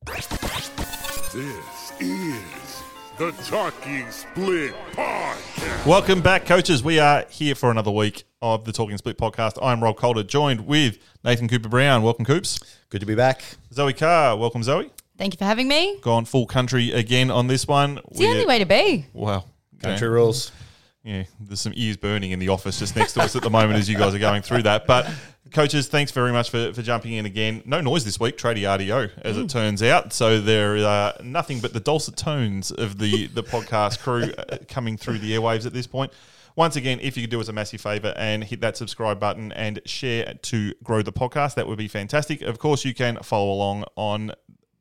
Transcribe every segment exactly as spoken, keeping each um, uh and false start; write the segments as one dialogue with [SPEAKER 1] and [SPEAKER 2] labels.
[SPEAKER 1] This is the Talking Split Podcast.
[SPEAKER 2] Welcome back, coaches. We are here for another week of the Talking Split Podcast. I'm Rob Calder, joined with Nathan Cooper-Brown. Welcome, Coops.
[SPEAKER 3] Good to be back.
[SPEAKER 2] Zoe Carr. Welcome, Zoe.
[SPEAKER 4] Thank you for having me.
[SPEAKER 2] Gone full country again on this one.
[SPEAKER 4] It's the only way to be.
[SPEAKER 2] Wow.
[SPEAKER 3] Country yeah. rules.
[SPEAKER 2] Yeah, there's some ears burning in the office just next to us at the moment as you guys are going through that. But, coaches, thanks very much for, for jumping in again. No noise this week, tradie R D O, as mm. it turns out. So there are nothing but the dulcet tones of the, the podcast crew coming through the airwaves at this point. Once again, if you could do us a massive favour and hit that subscribe button and share to grow the podcast, that would be fantastic. Of course, you can follow along on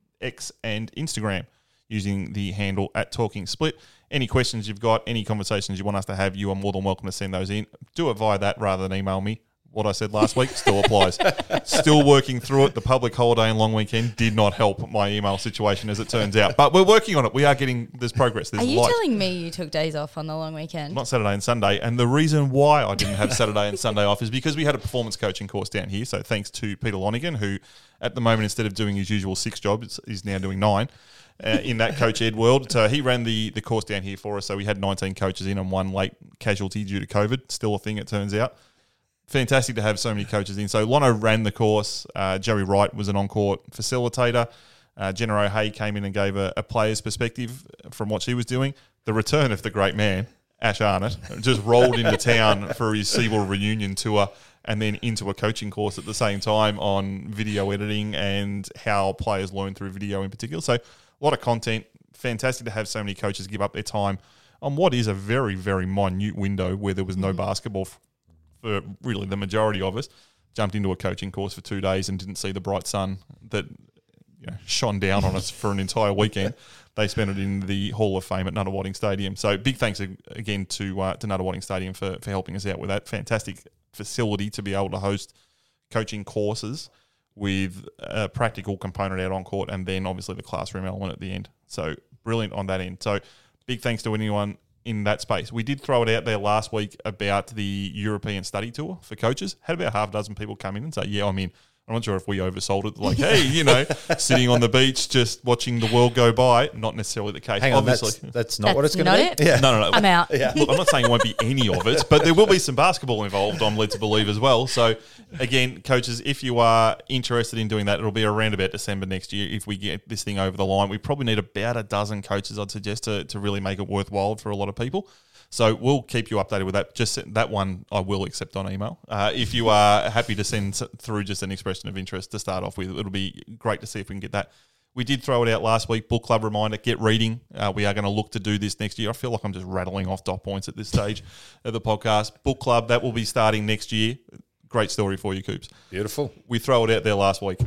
[SPEAKER 2] X and Instagram using the handle at Talking Split. Any questions you've got, any conversations you want us to have, you are more than welcome to send those in. Do it via that rather than email me. What I said last week still applies. Still working through it. The public holiday and long weekend did not help my email situation, as it turns out. But we're working on it. We are getting, there's progress. There's
[SPEAKER 4] Are you
[SPEAKER 2] light.
[SPEAKER 4] telling me you took days off on the long weekend?
[SPEAKER 2] Not Saturday and Sunday. And the reason why I didn't have Saturday and Sunday off is because we had a performance coaching course down here. So thanks to Peter Lonigan, who at the moment, instead of doing his usual six jobs, is now doing nine. Uh, in that Coach Ed world. So he ran the, the course down here for us. So we had nineteen coaches in and one late casualty due to COVID. Still a thing, it turns out. Fantastic to have so many coaches in. So Lono ran the course. Uh, Joey Wright was an on-court facilitator. Uh, Jenna O'Hay came in and gave a, a player's perspective from what she was doing. The return of the great man, Ash Arnott, just rolled into town for his SeaWorld reunion tour and then into a coaching course at the same time on video editing and how players learn through video in particular. So a lot of content. Fantastic to have so many coaches give up their time on what is a very, very minute window where there was no basketball f- for really the majority of us. Jumped into a coaching course for two days and didn't see the bright sun that you know, shone down on us for an entire weekend. They spent it in the Hall of Fame at Nunawading Stadium. So big thanks again to uh, to Nunawading Stadium for, for helping us out with that. Fantastic facility to be able to host coaching courses with a practical component out on court and then obviously the classroom element at the end. So brilliant on that end. So big thanks to anyone in that space. We did throw it out there last week about the European study tour for coaches. Had about half a dozen people come in and say, yeah, I'm in. I'm not sure if we oversold it. Like, hey, you know, sitting on the beach just watching the world go by. Not necessarily the case.
[SPEAKER 3] Hang on,
[SPEAKER 2] obviously.
[SPEAKER 3] That's, that's not
[SPEAKER 4] That's
[SPEAKER 3] what it's going to
[SPEAKER 4] not
[SPEAKER 3] be?
[SPEAKER 4] it?
[SPEAKER 3] Yeah.
[SPEAKER 2] No, no, no.
[SPEAKER 4] I'm out.
[SPEAKER 3] Yeah.
[SPEAKER 2] Look, I'm not saying it won't be any of it, but there will be some basketball involved, I'm led to believe as well. So, again, coaches, if you are interested in doing that, it'll be around about December next year if we get this thing over the line. We probably need about a dozen coaches, I'd suggest, to, to really make it worthwhile for a lot of people. So we'll keep you updated with that. Just that one I will accept on email. Uh, if you are happy to send through just an expression of interest to start off with, it'll be great to see if we can get that. We did throw it out last week. Book club reminder, get reading. Uh, we are going to look to do this next year. I feel like I'm just rattling off dot points at this stage of the podcast. Book club, that will be starting next year. Great story for you, Coops.
[SPEAKER 3] Beautiful.
[SPEAKER 2] We throw it out there last week.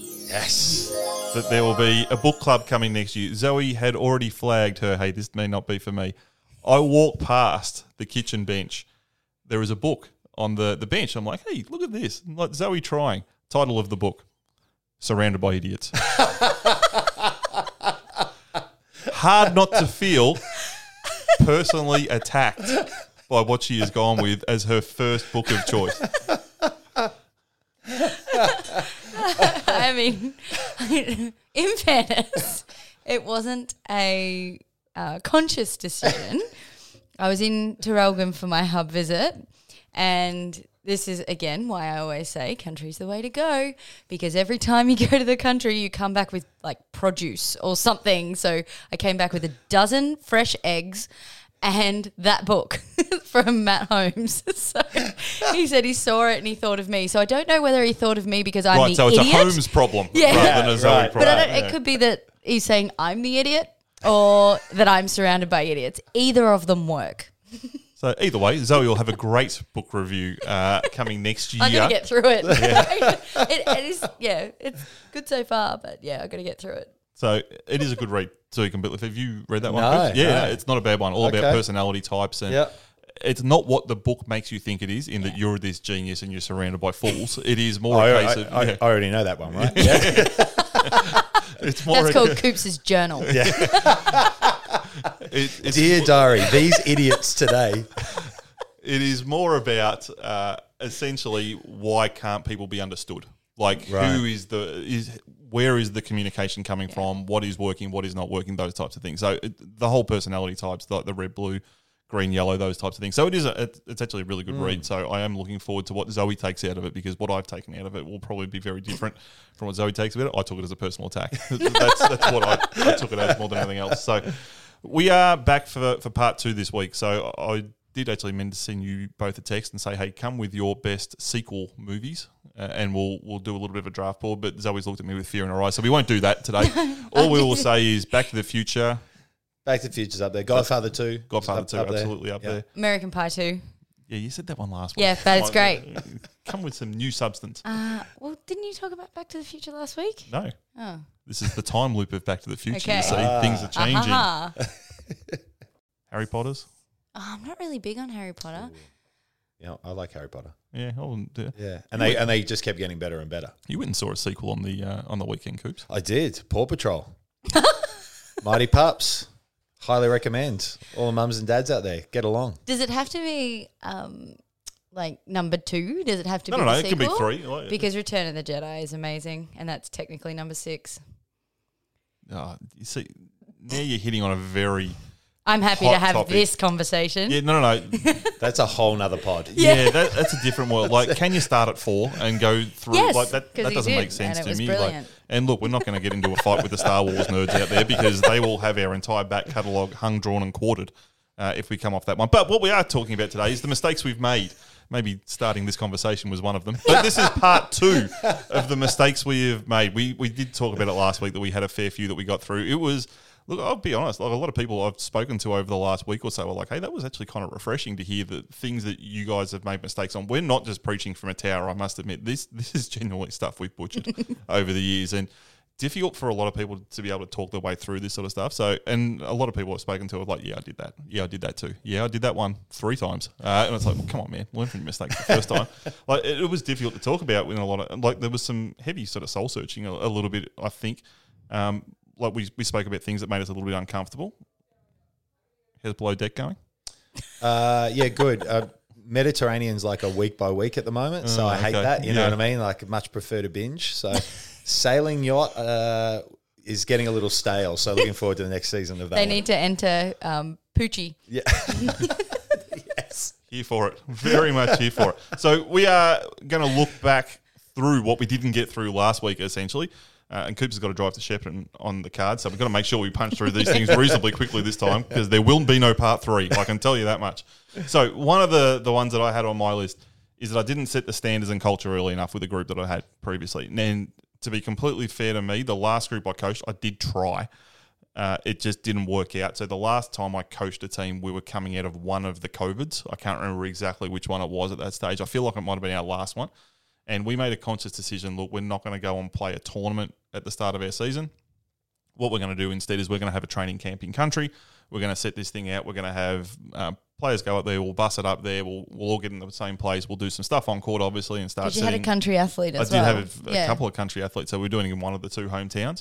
[SPEAKER 3] Yes.
[SPEAKER 2] That there will be a book club coming next year. Zoe had already flagged her, hey, this may not be for me. I walked past the kitchen bench. There is a book on the, the bench. I'm like, hey, look at this. I'm like Zoe trying. Title of the book, Surrounded by Idiots. Hard not to feel personally attacked by what she has gone with as her first book of choice.
[SPEAKER 4] I mean, in fairness, it wasn't a uh, conscious decision. I was in Traralgon for my hub visit, and this is, again, why I always say country's the way to go, because every time you go to the country, you come back with, like, produce or something. So I came back with a dozen fresh eggs and that book from Matt Holmes. So he said he saw it and he thought of me. So I don't know whether he thought of me because I'm
[SPEAKER 2] right,
[SPEAKER 4] the
[SPEAKER 2] so
[SPEAKER 4] idiot.
[SPEAKER 2] it's a Holmes problem
[SPEAKER 4] Yeah.
[SPEAKER 2] rather than a Zoe
[SPEAKER 3] Right.
[SPEAKER 2] problem.
[SPEAKER 4] But I don't,
[SPEAKER 2] Yeah.
[SPEAKER 4] it could be that he's saying I'm the idiot or that I'm surrounded by idiots. Either of them work.
[SPEAKER 2] So either way, Zoe will have a great book review uh, coming next year.
[SPEAKER 4] I'm going to get through it. it. It is, yeah, it's good so far, but yeah, I've got to get through it.
[SPEAKER 2] So it is a good read. So you can, have you read that one?
[SPEAKER 3] No,
[SPEAKER 2] Chris? Yeah,
[SPEAKER 3] no.
[SPEAKER 2] no, it's not a bad one. All
[SPEAKER 3] Okay.
[SPEAKER 2] about personality types, and
[SPEAKER 3] Yep.
[SPEAKER 2] it's not what the book makes you think it is. In that you're this genius and you're surrounded by fools. It is more
[SPEAKER 3] I,
[SPEAKER 2] a case
[SPEAKER 3] I,
[SPEAKER 2] of.
[SPEAKER 3] I,
[SPEAKER 2] yeah.
[SPEAKER 3] I already know that one, right? Yeah.
[SPEAKER 2] It's more.
[SPEAKER 4] That's
[SPEAKER 2] a-
[SPEAKER 4] called Coops' journal.
[SPEAKER 2] it, it's,
[SPEAKER 3] Dear diary, these idiots today.
[SPEAKER 2] it is more about uh, essentially why can't people be understood? Like
[SPEAKER 3] Right.
[SPEAKER 2] who is the is where is the communication coming from? What is working? What is not working? Those types of things. So it, the whole personality types, like the red, blue, green, yellow, those types of things. So it is a, it, it's actually a really good mm. read. So I am looking forward to what Zoe takes out of it, because what I've taken out of it will probably be very different from what Zoe takes out of it. I took it as a personal attack. that's that's what I, I took it as more than anything else. So we are back for for part two this week. So I did actually mean to send you both a text and say, hey, come with your best sequel movies, uh, and we'll we'll do a little bit of a draft board. But Zoe's looked at me with fear in her eyes, so we won't do that today. All we will say is Back to the Future.
[SPEAKER 3] Back to the Future's up there. Godfather two.
[SPEAKER 2] Godfather
[SPEAKER 3] up,
[SPEAKER 2] two,
[SPEAKER 3] up
[SPEAKER 2] absolutely
[SPEAKER 3] there.
[SPEAKER 2] up
[SPEAKER 3] yeah.
[SPEAKER 2] there.
[SPEAKER 4] American Pie two.
[SPEAKER 2] Yeah, you said that one last week.
[SPEAKER 4] Yeah, but it's great.
[SPEAKER 2] Come with some new substance.
[SPEAKER 4] Uh, well, didn't you talk about Back to the Future last week?
[SPEAKER 2] No.
[SPEAKER 4] Oh.
[SPEAKER 2] This is the time loop of Back to the Future.
[SPEAKER 4] Okay.
[SPEAKER 2] You see,
[SPEAKER 3] Ah.
[SPEAKER 2] things are changing.
[SPEAKER 4] Uh-huh.
[SPEAKER 2] Harry Potter's?
[SPEAKER 4] Oh, I'm not really big on Harry Potter.
[SPEAKER 3] Yeah, I like Harry Potter.
[SPEAKER 2] Yeah, I wouldn't do it.
[SPEAKER 3] Yeah, and they and they just kept getting better and better.
[SPEAKER 2] You went and saw a sequel on the uh, on the weekend, Coops.
[SPEAKER 3] I did. Paw Patrol. Mighty Pups. Highly recommend. All the mums and dads out there, get along.
[SPEAKER 4] Does it have to be um, like number two? Does it have to
[SPEAKER 2] No,
[SPEAKER 4] be
[SPEAKER 2] no,
[SPEAKER 4] the
[SPEAKER 2] no, it could be
[SPEAKER 4] sequel?
[SPEAKER 2] three. Like-
[SPEAKER 4] Because Return of the Jedi is amazing, and that's technically number six.
[SPEAKER 2] Oh, you see, now you're hitting on a very...
[SPEAKER 4] I'm happy
[SPEAKER 2] Hot
[SPEAKER 4] to have
[SPEAKER 2] topic.
[SPEAKER 4] this conversation.
[SPEAKER 2] Yeah, no, no, no.
[SPEAKER 3] That's a whole nother pod.
[SPEAKER 2] Yeah, that, that's a different world. Like, can you start at four and go through?
[SPEAKER 4] Yes,
[SPEAKER 2] like that,
[SPEAKER 4] 'cause
[SPEAKER 2] that
[SPEAKER 4] he
[SPEAKER 2] doesn't
[SPEAKER 4] did,
[SPEAKER 2] make sense
[SPEAKER 4] and it
[SPEAKER 2] to
[SPEAKER 4] was
[SPEAKER 2] me.
[SPEAKER 4] brilliant.
[SPEAKER 2] Like, and look, we're not going to get into a fight with the Star Wars nerds out there, because they will have our entire back catalogue hung, drawn, and quartered uh, if we come off that one. But what we are talking about today is the mistakes we've made. Maybe starting this conversation was one of them. But this is part two of the mistakes we have made. We we did talk about it last week, that we had a fair few that we got through. It was, look, I'll be honest, like a lot of people I've spoken to over the last week or so were like, hey, that was actually kind of refreshing to hear the things that you guys have made mistakes on. We're not just preaching from a tower, I must admit. This this is genuinely stuff we've butchered over the years, and difficult for a lot of people to be able to talk their way through this sort of stuff. So, and a lot of people I've spoken to are like, yeah, I did that. Yeah, I did that too. Yeah, I did that one three times. Uh, and it's like, well, come on, man, learn from your mistakes the first time. Like, it, it was difficult to talk about in a lot of, like, there was some heavy sort of soul searching a, a little bit, I think. Um, like we, we spoke about things that made us a little bit uncomfortable. How's below deck going?
[SPEAKER 3] Uh, yeah, good. Uh, Mediterranean's like a week by week at the moment, so
[SPEAKER 2] Oh,
[SPEAKER 3] I hate
[SPEAKER 2] okay.
[SPEAKER 3] that. You
[SPEAKER 2] Yeah.
[SPEAKER 3] know what I mean? Like, much prefer to binge. So, sailing yacht uh, is getting a little stale. So, looking forward to the next season of that.
[SPEAKER 4] They
[SPEAKER 3] one.
[SPEAKER 4] need to enter um, Poochie.
[SPEAKER 3] Yeah. Yes.
[SPEAKER 2] Here for it. Very much here for it. So we are going to look back through what we didn't get through last week, essentially. Uh, and Coops has got to drive to Shepparton on the card, so we've got to make sure we punch through these things reasonably quickly this time, because there will be no part three. I can tell you that much. So one of the, the ones that I had on my list is that I didn't set the standards and culture early enough with the group that I had previously. And then, to be completely fair to me, the last group I coached, I did try. Uh, it just didn't work out. So the last time I coached a team, we were coming out of one of the COVIDs. I can't remember exactly which one it was at that stage. I feel like it might have been our last one. And we made a conscious decision, look, we're not going to go and play a tournament at the start of our season. What we're going to do instead is we're going to have a training camp in country. We're going to set this thing out. We're going to have uh, players go up there. We'll bus it up there. We'll, we'll all get in the same place. We'll do some stuff on court, obviously, and start
[SPEAKER 4] Because you had a
[SPEAKER 2] setting-
[SPEAKER 4] country athlete
[SPEAKER 2] I
[SPEAKER 4] as
[SPEAKER 2] did
[SPEAKER 4] well.
[SPEAKER 2] have a, a
[SPEAKER 4] Yeah.
[SPEAKER 2] couple of country athletes, so we're doing it in one of the two hometowns.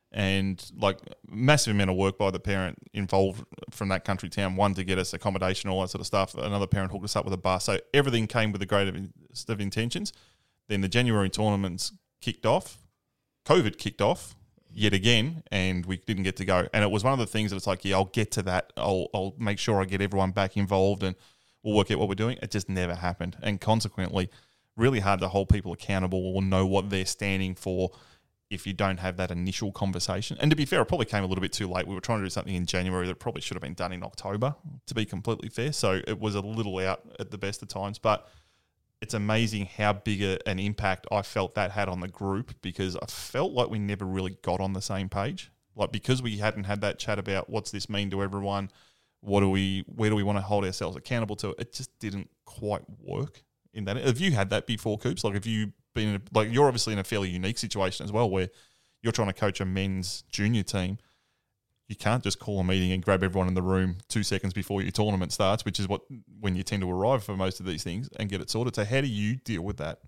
[SPEAKER 2] And like massive amount of work by the parent involved from that country town. One, to get us accommodation, all that sort of stuff. Another parent hooked us up with a bus. So everything came with the greatest of intentions. Then the January tournaments kicked off. COVID kicked off yet again, and we didn't get to go. And it was one of the things that it's like, yeah, I'll get to that. I'll I'll make sure I get everyone back involved, and we'll work out what we're doing. It just never happened. And consequently, really hard to hold people accountable or know what they're standing for if you don't have that initial conversation. And to be fair, it probably came a little bit too late. We were trying to do something in January that probably should have been done in October, to be completely fair. So it was a little out at the best of times. But it's amazing how big a, an impact I felt that had on the group, because I felt like we never really got on the same page. Like, because we hadn't had that chat about what's this mean to everyone, what do we, where do we want to hold ourselves accountable to, it just didn't quite work in that. Have you had that before, Coops? Like, have you been in a, like, you're obviously in a fairly unique situation as well, where you're trying to coach a men's junior team. You can't just call a meeting and grab everyone in the room two seconds before your tournament starts, which is what when you tend to arrive for most of these things, and get it sorted. So how do you deal with that?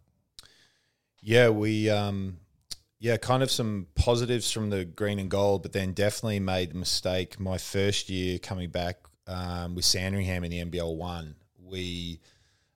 [SPEAKER 3] Yeah, we, um, yeah, kind of some positives from the green and gold, but then definitely made a mistake my first year coming back um, with Sandringham in the N B L one. We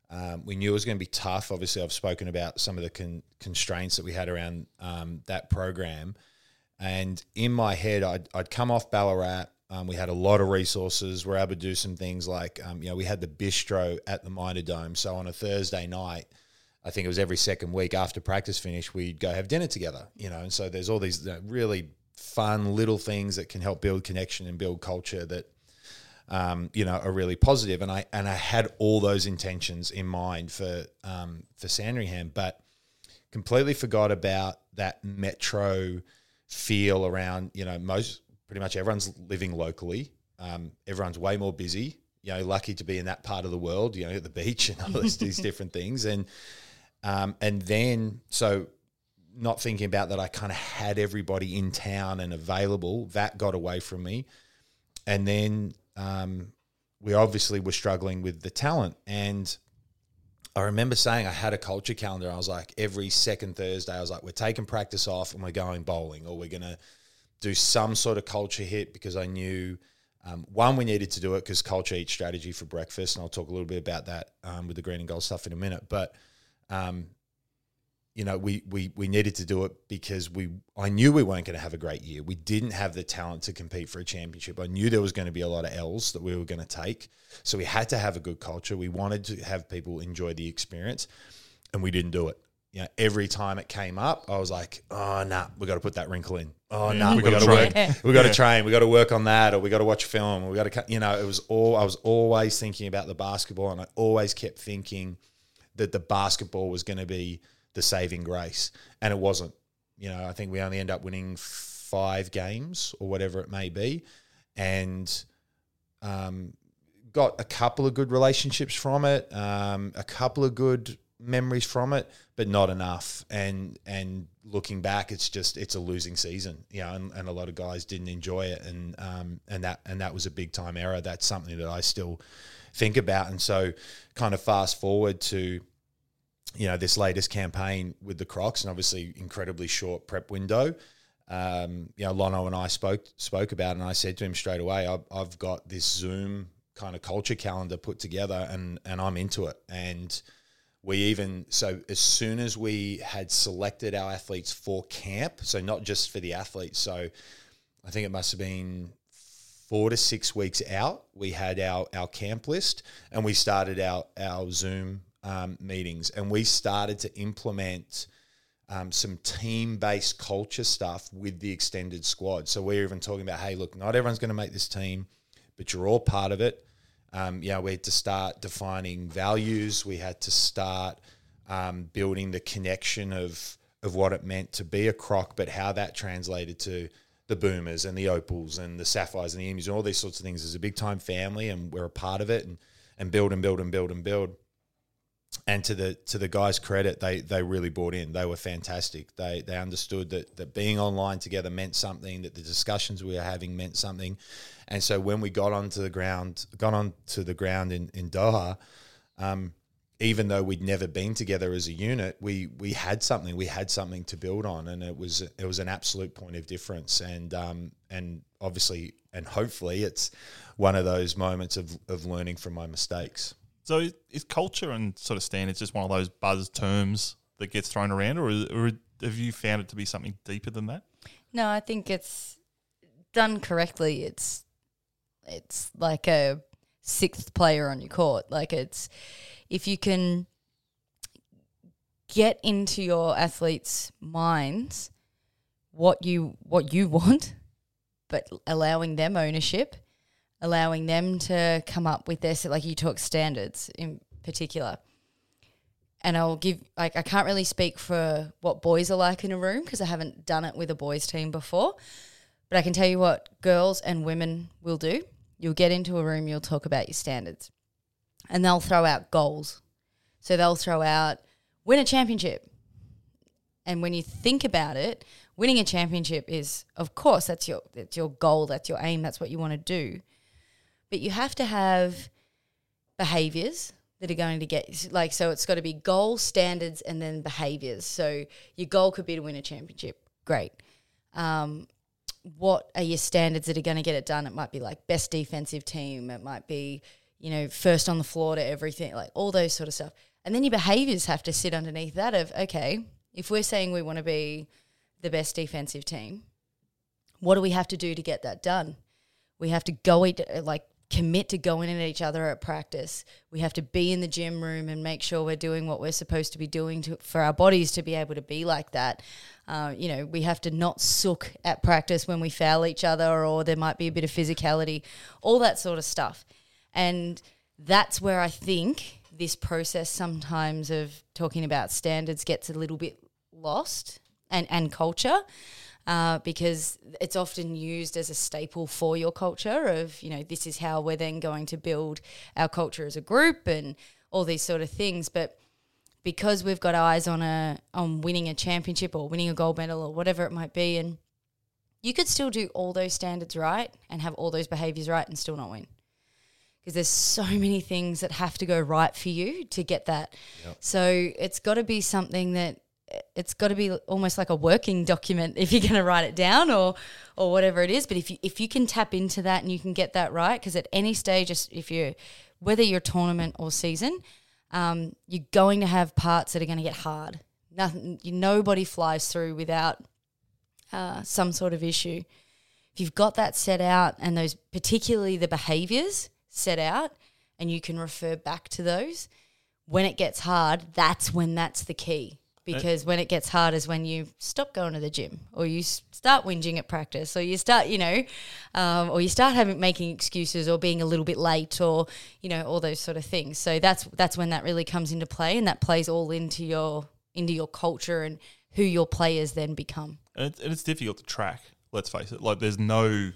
[SPEAKER 3] Um, we knew it was going to be tough. Obviously, I've spoken about some of the con- constraints that we had around um, that program. And in my head, I'd, I'd come off Ballarat. Um, we had a lot of resources. We're able to do some things like, um, you know, we had the bistro at the Minor Dome. So on a Thursday night, I think it was every second week after practice finished, we'd go have dinner together, you know. And so there's all these uh, really fun little things that can help build connection and build culture that, um, you know, are really positive. And I and I had all those intentions in mind for um, for Sandringham, but completely forgot about that metro feel around, you know, most pretty much everyone's living locally. Um, everyone's way more busy. You know, lucky to be in that part of the world, you know, at the beach and all these, these different things. And um, and then, so not thinking about that, I kind of had everybody in town and available. That got away from me. And then um, we obviously were struggling with the talent. And I remember saying I had a culture calendar. I was like, every second Thursday, I was like, we're taking practice off and we're going bowling, or we're going to do some sort of culture hit, because I knew, um, one, we needed to do it because culture eats strategy for breakfast. And I'll talk a little bit about that um, with the green and gold stuff in a minute. But, um, you know, we, we, we needed to do it because we, I knew we weren't going to have a great year. We didn't have the talent to compete for a championship. I knew there was going to be a lot of L's that we were going to take. So we had to have a good culture. We wanted to have people enjoy the experience, and we didn't do it. You know, every time it came up, I was like, oh, nah, we got to put that wrinkle in. Oh,
[SPEAKER 2] Yeah,
[SPEAKER 3] nah,
[SPEAKER 2] we
[SPEAKER 3] we got
[SPEAKER 2] gotta
[SPEAKER 3] to work.
[SPEAKER 2] train.
[SPEAKER 3] We got to
[SPEAKER 2] Yeah.
[SPEAKER 3] train. We got to work on that, or we got to watch film, or we got to, you know, it was all, I was always thinking about the basketball, and I always kept thinking that the basketball was going to be the saving grace, and it wasn't. You know, I think we only end up winning five games or whatever it may be, and um, got a couple of good relationships from it, um, a couple of good memories from it, but not enough. And and looking back, it's just it's a losing season, you know, and, and a lot of guys didn't enjoy it, and um and that and that was a big time error. That's something that I still think about. And so, kind of fast forward to, you know, this latest campaign with the Crocs, and obviously incredibly short prep window. Um, you know, Lono and I spoke spoke about it, and I said to him straight away, I've, I've got this Zoom kind of culture calendar put together, and and I'm into it. And we even, so as soon as we had selected our athletes for camp, so not just for the athletes, so I think it must have been four to six weeks out, we had our, our camp list, and we started our, our Zoom um, meetings, and we started to implement um, some team-based culture stuff with the extended squad. So we're even talking about, hey, look, not everyone's going to make this team, but you're all part of it. Um, yeah, we had to start defining values. We had to start um, building the connection of of what it meant to be a Croc, but how that translated to the Boomers and the Opals and the Sapphires and the Emus and all these sorts of things. There's a big time family, and we're a part of it, and and build and build and build and build. And to the to the guys' credit, they they really bought in. They were fantastic. They they understood that that being online together meant something, that the discussions we were having meant something. And so when we got onto the ground, got onto the ground in, in Doha, um, even though we'd never been together as a unit, we we had something. We had something to build on, and it was it was an absolute point of difference. And um and obviously and hopefully it's one of those moments of of learning from my mistakes.
[SPEAKER 2] So is, is culture and sort of standards just one of those buzz terms that gets thrown around, or, is, or have you found it to be something deeper than that?
[SPEAKER 4] No, I think it's done correctly. It's it's like a sixth player on your court. Like it's if you can get into your athletes' minds what you what you want, but allowing them ownership, allowing them to come up with their, like you talk standards in particular. And I'll give, like, I can't really speak for what boys are like in a room because I haven't done it with a boys team before, but I can tell you what girls and women will do. You'll get into a room, you'll talk about your standards, and they'll throw out goals. So they'll throw out win a championship. And when you think about it, winning a championship is, of course, that's your that's your goal, that's your aim, that's what you want to do. But you have to have behaviours that are going to get, like, so it's got to be goal, standards, and then behaviours. So your goal could be to win a championship. Great. Um, what are your standards that are going to get it done? It might be like best defensive team. It might be, you know, first on the floor to everything, like all those sort of stuff. And then your behaviours have to sit underneath that of, okay, if we're saying we want to be the best defensive team, what do we have to do to get that done? We have to go, like, commit to going at each other at practice. We have to be in the gym room and make sure we're doing what we're supposed to be doing to, for our bodies to be able to be like that. Uh, you know, we have to not sook at practice when we foul each other, or there might be a bit of physicality, all that sort of stuff. And that's where I think this process sometimes of talking about standards gets a little bit lost, and, and culture. Uh, because it's often used as a staple for your culture of, you know, this is how we're then going to build our culture as a group and all these sort of things. But because we've got eyes on a on winning a championship or winning a gold medal or whatever it might be, and you could still do all those standards right and have all those behaviours right and still not win. Because there's so many things that have to go right for you to get that. Yep. So it's got to be something that it's got to be almost like a working document if you're going to write it down or or whatever it is. But if you if you can tap into that and you can get that right, because at any stage, if you're, whether you're tournament or season, um, you're going to have parts that are going to get hard. Nothing, nobody flies through without uh, some sort of issue. If you've got that set out and those, particularly the behaviours set out, and you can refer back to those, when it gets hard, that's when that's the key. Because when it gets hard is when you stop going to the gym, or you start whinging at practice, or you start, you know, um, or you start having making excuses or being a little bit late, or, you know, all those sort of things. So that's that's when that really comes into play, and that plays all into your into your culture and who your players then become.
[SPEAKER 2] And it's, and it's difficult to track. Let's face it. Like, there's no,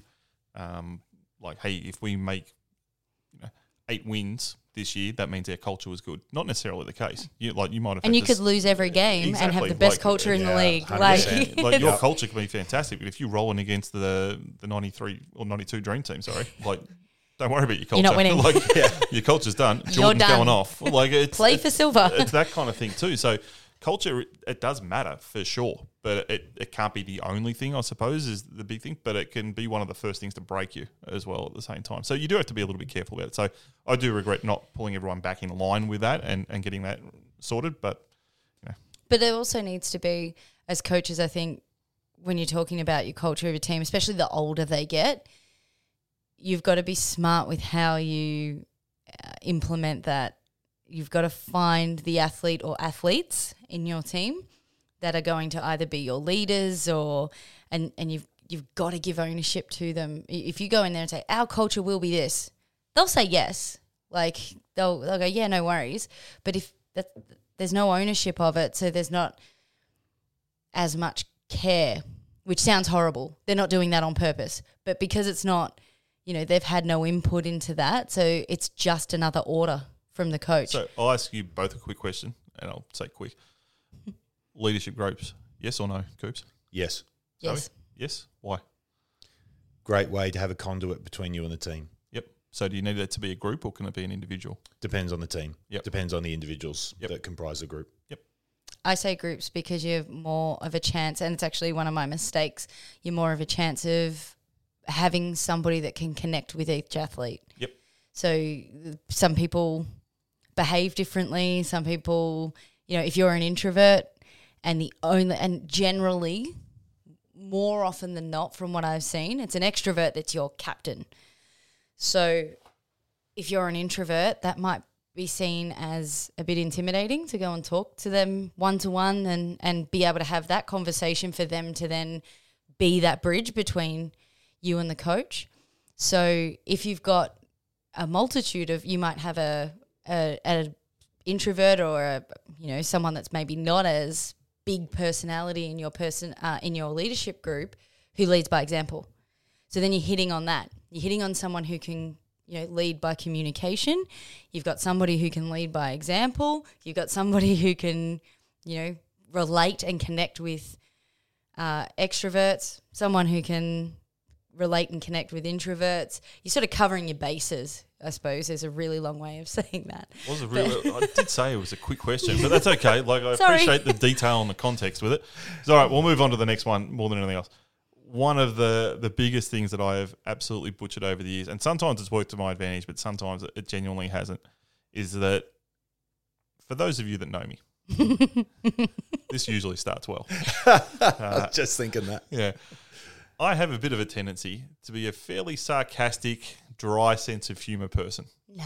[SPEAKER 2] um, like, hey, if we make, you know, eight wins this year, that means our culture was good. Not necessarily the case. You like you might have,
[SPEAKER 4] and you
[SPEAKER 2] to
[SPEAKER 4] could s- lose every game
[SPEAKER 2] exactly,
[SPEAKER 4] and have the best
[SPEAKER 2] like,
[SPEAKER 4] culture in
[SPEAKER 3] yeah,
[SPEAKER 4] the league.
[SPEAKER 3] one hundred percent.
[SPEAKER 4] Like,
[SPEAKER 2] like your culture can be fantastic, but if you're rolling against the the ninety-three or ninety-two dream team, sorry, like, don't worry about your culture.
[SPEAKER 4] You're not winning.
[SPEAKER 2] Like, yeah, your culture's done.
[SPEAKER 4] You're
[SPEAKER 2] Jordan's
[SPEAKER 4] done.
[SPEAKER 2] going off. Like, it's,
[SPEAKER 4] play
[SPEAKER 2] it's,
[SPEAKER 4] for silver.
[SPEAKER 2] it's that kind of thing too. So culture, it does matter for sure, but it, it can't be the only thing, I suppose, is the big thing, but it can be one of the first things to break you as well at the same time. So you do have to be a little bit careful about it. So I do regret not pulling everyone back in line with that and, and getting that sorted, but, you know.
[SPEAKER 4] But there also needs to be, as coaches, I think, when you're talking about your culture of a team, especially the older they get, you've got to be smart with how you uh, implement that. You've got to find the athlete or athletes in your team that are going to either be your leaders or and, and you've you've got to give ownership to them. If you go in there and say, our culture will be this, they'll say yes. Like, they'll they'll go, yeah, no worries. But if that, there's no ownership of it, so there's not as much care, which sounds horrible. They're not doing that on purpose. But because it's not, you know, they've had no input into that, so it's just another order from the coach.
[SPEAKER 2] So I'll ask you both a quick question, and I'll say quick. Leadership groups, yes or no, Coops?
[SPEAKER 3] Yes.
[SPEAKER 4] Yes.
[SPEAKER 2] Zoe? Yes? Why?
[SPEAKER 3] Great way to have a conduit between you and the team.
[SPEAKER 2] Yep. So do you need that to be a group, or can it be an individual?
[SPEAKER 3] Depends on the team.
[SPEAKER 2] Yep.
[SPEAKER 3] Depends on the individuals
[SPEAKER 2] Yep.
[SPEAKER 3] that comprise the group.
[SPEAKER 2] Yep.
[SPEAKER 4] I say groups because you have more of a chance, and it's actually one of my mistakes, you're more of a chance of having somebody that can connect with each athlete.
[SPEAKER 2] Yep.
[SPEAKER 4] So some people behave differently. Some people, you know, if you're an introvert and the only, and generally more often than not from what I've seen, it's an extrovert that's your captain. So if you're an introvert, that might be seen as a bit intimidating to go and talk to them one-to-one and, and be able to have that conversation for them to then be that bridge between you and the coach. So if you've got a multitude of, you might have a, a, a introvert or a, you know, someone that's maybe not as big personality in your person uh, in your leadership group who leads by example. So then you're hitting on that. You're hitting on someone who can, you know, lead by communication. You've got somebody who can lead by example. You've got somebody who can, you know, relate and connect with uh, extroverts. Someone who can relate and connect with introverts. You're sort of covering your bases, I suppose. There's a really long way of saying that.
[SPEAKER 2] Was a really, I did say it was a quick question, but that's okay. Like, I
[SPEAKER 4] Sorry.
[SPEAKER 2] appreciate the detail and the context with it. So, all right, we'll move on to the next one more than anything else. one of the, the biggest things that I have absolutely butchered over the years, and sometimes it's worked to my advantage, but sometimes it genuinely hasn't, is that for those of you that know me, this usually starts well.
[SPEAKER 3] I was just thinking that.
[SPEAKER 2] Yeah. I have a bit of a tendency to be a fairly sarcastic, dry sense of humour person.
[SPEAKER 4] No.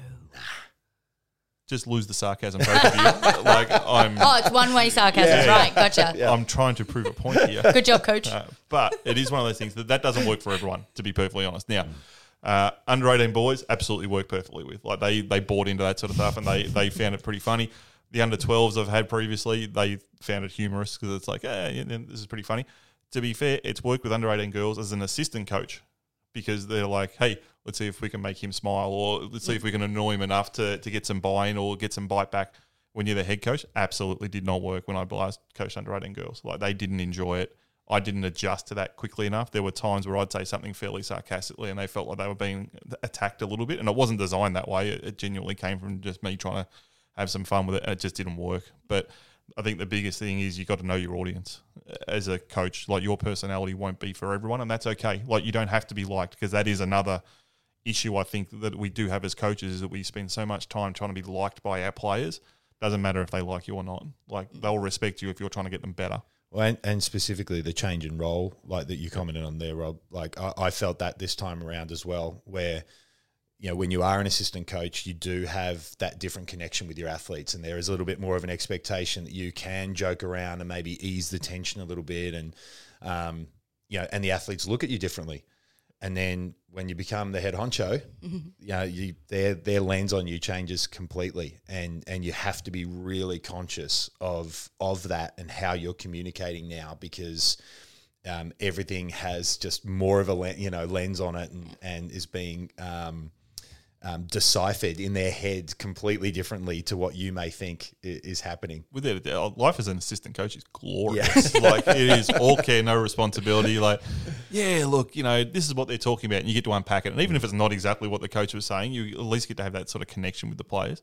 [SPEAKER 2] Just lose the sarcasm, both of you. Like I'm,
[SPEAKER 4] Oh, it's one-way sarcasm.
[SPEAKER 3] Yeah.
[SPEAKER 4] Right, gotcha.
[SPEAKER 3] Yeah.
[SPEAKER 2] I'm trying to prove a point here.
[SPEAKER 4] Good job, coach.
[SPEAKER 2] Uh, but it is one of those things that that doesn't work for everyone, to be perfectly honest. Now, uh, under eighteen boys absolutely work perfectly with. Like they they bought into that sort of stuff and they they found it pretty funny. The under twelves I've had previously, they found it humorous because it's like, eh, yeah, this is pretty funny. To be fair, it's worked with under eighteen girls as an assistant coach because they're like, hey, let's see if we can make him smile, or let's see if we can annoy him enough to, to get some buy-in or get some bite back. When you're the head coach, absolutely did not work when I last coached under eighteen girls. Like they didn't enjoy it. I didn't adjust to that quickly enough. There were times where I'd say something fairly sarcastically and they felt like they were being attacked a little bit. And it wasn't designed that way. It, it genuinely came from just me trying to have some fun with it, and it just didn't work. But I think the biggest thing is you got to know your audience as a coach. Like your personality won't be for everyone, and that's okay. Like you don't have to be liked, because that is another issue I think that we do have as coaches, is that we spend so much time trying to be liked by our players. Doesn't matter if they like you or not. Like they'll respect you if you're trying to get them better.
[SPEAKER 3] Well, and, and specifically the change in role, like that you commented on there, Rob. Like I, I felt that this time around as well, where you know when you are an assistant coach, you do have that different connection with your athletes, and there is a little bit more of an expectation that you can joke around and maybe ease the tension a little bit, and um, you know, and the athletes look at you differently. And then when you become the head honcho, mm-hmm. you know, you, their their lens on you changes completely, and and you have to be really conscious of of that and how you're communicating now, because um, everything has just more of a le- you know lens on it, and and is being um, um, deciphered in their head completely differently to what you may think is, is happening.
[SPEAKER 2] Without a doubt, life as an assistant coach is glorious. Yeah. Like it is all care, no responsibility. Like, yeah, look, you know, this is what they're talking about, and you get to unpack it. And even if it's not exactly what the coach was saying, you at least get to have that sort of connection with the players.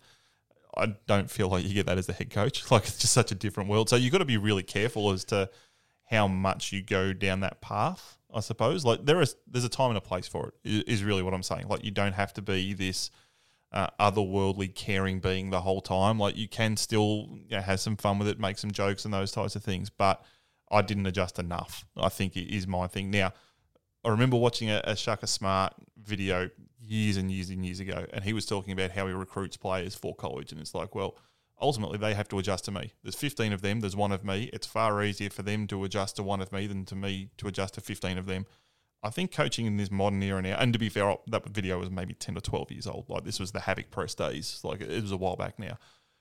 [SPEAKER 2] I don't feel like you get that as the head coach. Like it's just such a different world. So you've got to be really careful as to how much you go down that path, I suppose. Like there is, there's a time and a place for it, is, is really what I'm saying. Like you don't have to be this uh, otherworldly caring being the whole time. Like you can still you know, have some fun with it, make some jokes and those types of things. But I didn't adjust enough, I think it is my thing. Now, I remember watching a, a Shaka Smart video years and years and years ago, and he was talking about how he recruits players for college. And it's like, well, ultimately they have to adjust to me. There's fifteen of them, there's one of me. It's far easier for them to adjust to one of me than to me to adjust to fifteen of them. I think coaching in this modern era now, and to be fair, that video was maybe ten or twelve years old. Like this was the Havoc Press days. Like it was a while back now.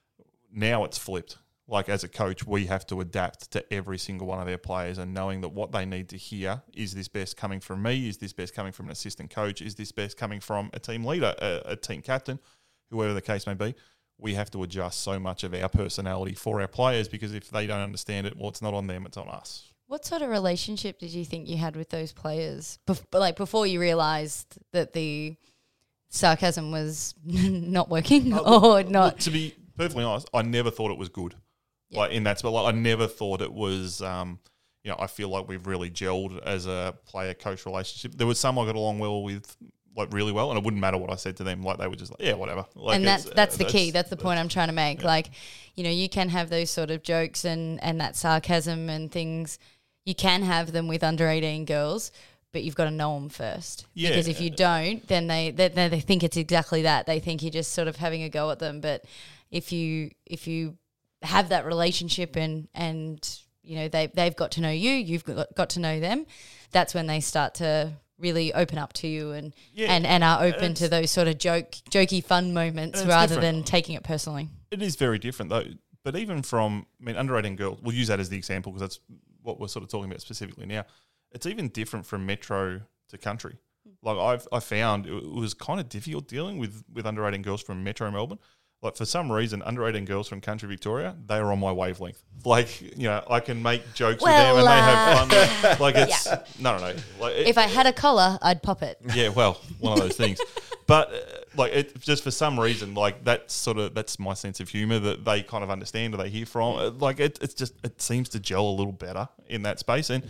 [SPEAKER 2] Now it's flipped. Like as a coach, we have to adapt to every single one of their players, and knowing that what they need to hear, is this best coming from me? Is this best coming from an assistant coach? Is this best coming from a team leader, a, a team captain, whoever the case may be? We have to adjust so much of our personality for our players, because if they don't understand it, well, it's not on them, it's on us.
[SPEAKER 4] What sort of relationship did you think you had with those players? Bef- like before you realised that the sarcasm was not working
[SPEAKER 2] oh,
[SPEAKER 4] or not?
[SPEAKER 2] Look, to be perfectly honest, I never thought it was good. Yep. Like in that spot, like I never thought it was. Um, you know, I feel like we've really gelled as a player-coach relationship. There was some I got along well with, like really well, and it wouldn't matter what I said to them. Like they were just like, yeah, whatever. Like
[SPEAKER 4] and that's that's
[SPEAKER 2] uh,
[SPEAKER 4] the
[SPEAKER 2] that's,
[SPEAKER 4] key. That's the point I'm trying to make. Yeah. Like, you know, you can have those sort of jokes and and that sarcasm and things. You can have them with under eighteen girls, but you've got to know them first.
[SPEAKER 2] Yeah.
[SPEAKER 4] Because if you don't, then they, they they think it's exactly that. They think you're just sort of having a go at them. But if you if you have that relationship and and you know they they've got to know you, you've got, got to know them, that's when they start to really open up to you and
[SPEAKER 2] yeah,
[SPEAKER 4] and, and are open to those sort of joke jokey fun moments rather
[SPEAKER 2] different.
[SPEAKER 4] than taking it personally.
[SPEAKER 2] It is very different though. But even from, I mean, under eighteen girls, we'll use that as the example because that's what we're sort of talking about specifically now. It's even different from metro to country. Like I've I found it was kind of difficult dealing with, with under eighteen girls from metro Melbourne. Like for some reason, under eighteen girls from country Victoria, they are on my wavelength. Like, you know, I can make jokes
[SPEAKER 4] well,
[SPEAKER 2] with them and
[SPEAKER 4] uh,
[SPEAKER 2] they have fun. Like it's,
[SPEAKER 4] yeah.
[SPEAKER 2] no, no, no. Like it,
[SPEAKER 4] if I had a collar, I'd pop it.
[SPEAKER 2] Yeah, well, one of those things. But uh, like it just for some reason, like that's sort of, that's my sense of humour that they kind of understand or they hear from. Like it, it's just, it seems to gel a little better in that space. And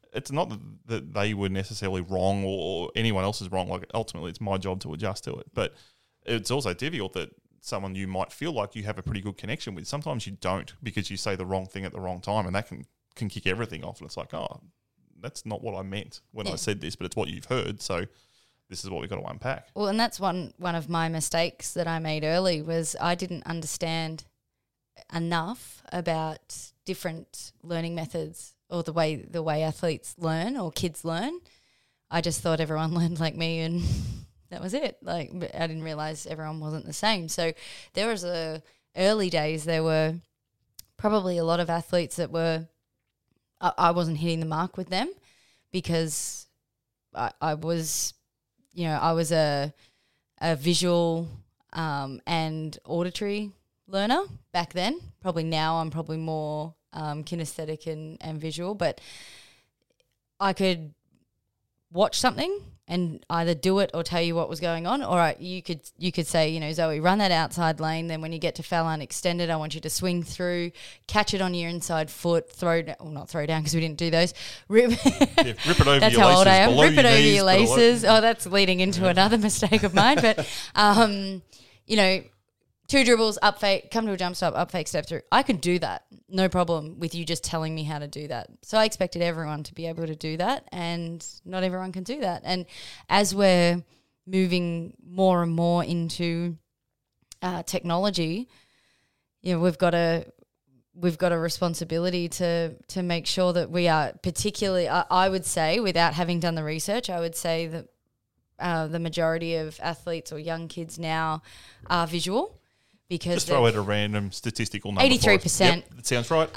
[SPEAKER 2] it's not that, that they were necessarily wrong or anyone else is wrong. Like ultimately, it's my job to adjust to it. But it's also difficult that someone you might feel like you have a pretty good connection with, sometimes you don't because you say the wrong thing at the wrong time, and that can, can kick everything off. And it's like, oh, that's not what I meant when
[SPEAKER 4] Yeah.
[SPEAKER 2] I said this, but it's what you've heard. So this is what we've got to unpack.
[SPEAKER 4] Well, and that's one one of my mistakes that I made early was I didn't understand enough about different learning methods or the way the way athletes learn or kids learn. I just thought everyone learned like me and that was it. Like but I didn't realize everyone wasn't the same. So there was a early days there were probably a lot of athletes that were I, I wasn't hitting the mark with them because I, I was you know, I was a a visual um, and auditory learner back then. Probably now I'm probably more um, kinesthetic and, and visual, but I could watch something and either do it or tell you what was going on, or I, you could you could say, you know, Zoe, run that outside lane. Then when you get to foul line extended, I want you to swing through, catch it on your inside foot, throw down, well, not throw down because we didn't do those. Rip,
[SPEAKER 2] Yeah, rip it over
[SPEAKER 4] that's
[SPEAKER 2] your
[SPEAKER 4] how
[SPEAKER 2] laces.
[SPEAKER 4] old I am.
[SPEAKER 2] below
[SPEAKER 4] Rip it over
[SPEAKER 2] knees,
[SPEAKER 4] your
[SPEAKER 2] below-
[SPEAKER 4] laces. Oh, that's leading into another mistake of mine. But um, you know, two dribbles, up fake, come to a jump stop, up fake, step through. I could do that, no problem with you just telling me how to do that. So I expected everyone to be able to do that, and not everyone can do that. And as we're moving more and more into uh, technology, you know, we've got a we've got a responsibility to to make sure that we are particularly. I, I would say, without having done the research, I would say that uh, the majority of athletes or young kids now are visual. Because
[SPEAKER 2] Just throw out a random statistical number.
[SPEAKER 4] eighty-three percent.
[SPEAKER 2] Yep, that sounds right.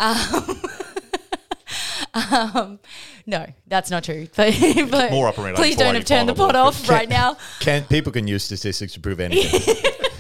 [SPEAKER 4] Um, no, that's not true. But, but
[SPEAKER 2] more up around
[SPEAKER 4] please don't have
[SPEAKER 2] eighty-four,
[SPEAKER 4] turned the
[SPEAKER 2] eighty-five,
[SPEAKER 4] pot off right now.
[SPEAKER 3] Can people can use statistics to prove anything?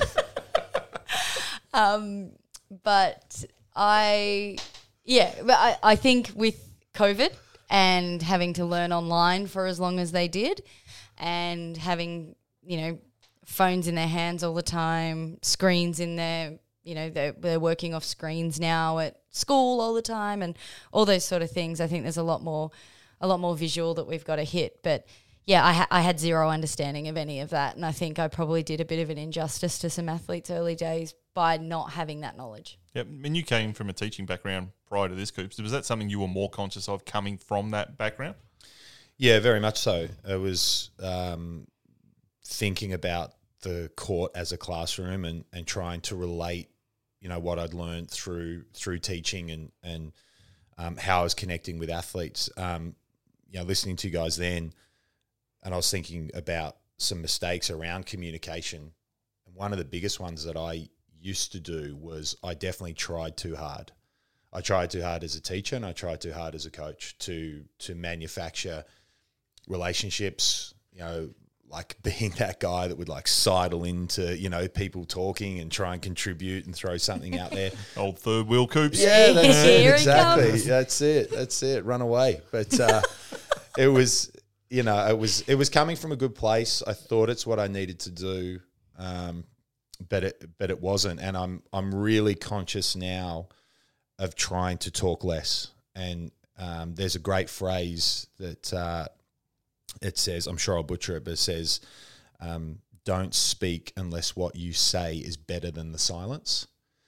[SPEAKER 4] Um, but I, yeah, but I, I think with COVID and having to learn online for as long as they did, and having, you know, phones in their hands all the time, screens in their, you know, they're, they're working off screens now at school all the time, and all those sort of things. I think there's a lot more, a lot more visual that we've got to hit. But yeah, I, ha- I had zero understanding of any of that, and I think I probably did a bit of an injustice to some athletes early days by not having that knowledge.
[SPEAKER 2] Yep. And you came from a teaching background prior to this, Coops. Was that something you were more conscious of coming from that background?
[SPEAKER 3] Yeah, very much so. It was um, thinking about the court as a classroom and, and trying to relate, you know, what I'd learned through through teaching and and um, how I was connecting with athletes. Um, you know, listening to you guys then, and I was thinking about some mistakes around communication. And one of the biggest ones that I used to do was I definitely tried too hard. I tried too hard as a teacher, and I tried too hard as a coach to to manufacture relationships, you know, like being that guy that would like sidle into, you know, people talking and try and contribute and throw something out there.
[SPEAKER 2] Old third wheel Coops.
[SPEAKER 3] Yeah, that's
[SPEAKER 4] Here
[SPEAKER 3] it.
[SPEAKER 4] he
[SPEAKER 3] Exactly.
[SPEAKER 4] comes.
[SPEAKER 3] That's it. That's it. Run away. But uh, it was, you know, it was it was coming from a good place. I thought it's what I needed to do, um, but it but it wasn't. And I'm I'm really conscious now of trying to talk less. And um, there's a great phrase that uh, it says, I'm sure I'll butcher it, but it says, um, don't speak unless what you say is better than the silence.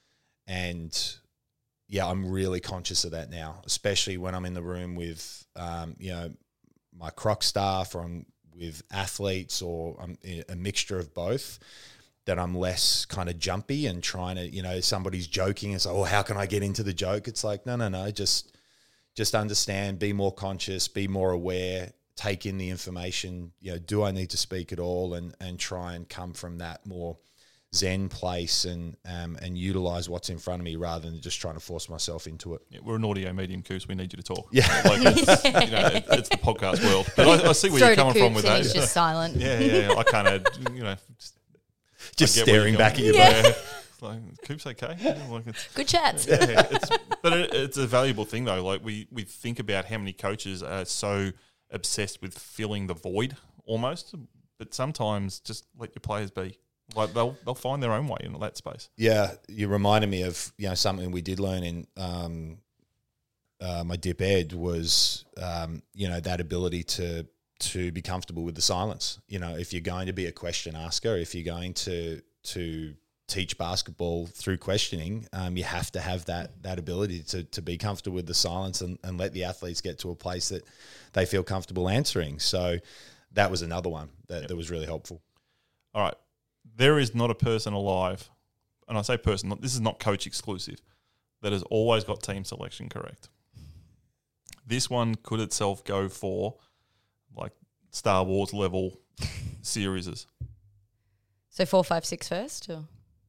[SPEAKER 3] And yeah, I'm really conscious of that now, especially when I'm in the room with, um, you know, my croc staff, or I'm with athletes, or I'm a mixture of both, that I'm less kind of jumpy and trying to, you know, somebody's joking and say, oh, how can I get into the joke? It's like, no, no, no, just, just understand, be more conscious, be more aware, take in the information, you know, do I need to speak at all, and, and try and come from that more zen place and um, and utilize what's in front of me rather than just trying to force myself into it.
[SPEAKER 2] Yeah, we're an audio medium, Coops. We need you to talk.
[SPEAKER 3] Yeah.
[SPEAKER 2] Like it's, you know, it, it's the podcast world. But I, I see where
[SPEAKER 4] Throw
[SPEAKER 2] you're
[SPEAKER 4] to
[SPEAKER 2] coming from
[SPEAKER 4] Coops
[SPEAKER 2] with
[SPEAKER 4] and
[SPEAKER 2] that.
[SPEAKER 4] he's just silent.
[SPEAKER 2] Yeah, yeah, yeah. I kind of, you know, just,
[SPEAKER 3] Just
[SPEAKER 2] I get where
[SPEAKER 3] staring
[SPEAKER 2] you're
[SPEAKER 3] back at
[SPEAKER 2] going.
[SPEAKER 3] you.
[SPEAKER 2] Yeah.
[SPEAKER 3] Yeah.
[SPEAKER 2] It's like, Coops okay? Yeah, like it's,
[SPEAKER 4] Good chats.
[SPEAKER 2] yeah, it's, but it, it's a valuable thing though. Like we, we think about how many coaches are so obsessed with filling the void almost, but sometimes just let your players be. Like they'll they'll find their own way in that space.
[SPEAKER 3] Yeah, you reminded me of, you know, something we did learn in um, uh, my dip ed was, um, you know, that ability to to be comfortable with the silence. You know, if you're going to be a question asker, if you're going to to teach basketball through questioning, um, you have to have that that ability to to be comfortable with the silence and, and let the athletes get to a place that they feel comfortable answering. So that was another one that, yep. that was really helpful.
[SPEAKER 2] All right. There is not a person alive, and I say person, this is not coach exclusive, that has always got team selection correct. This one could itself go for like Star Wars level series.
[SPEAKER 4] So four, five, six first? Or?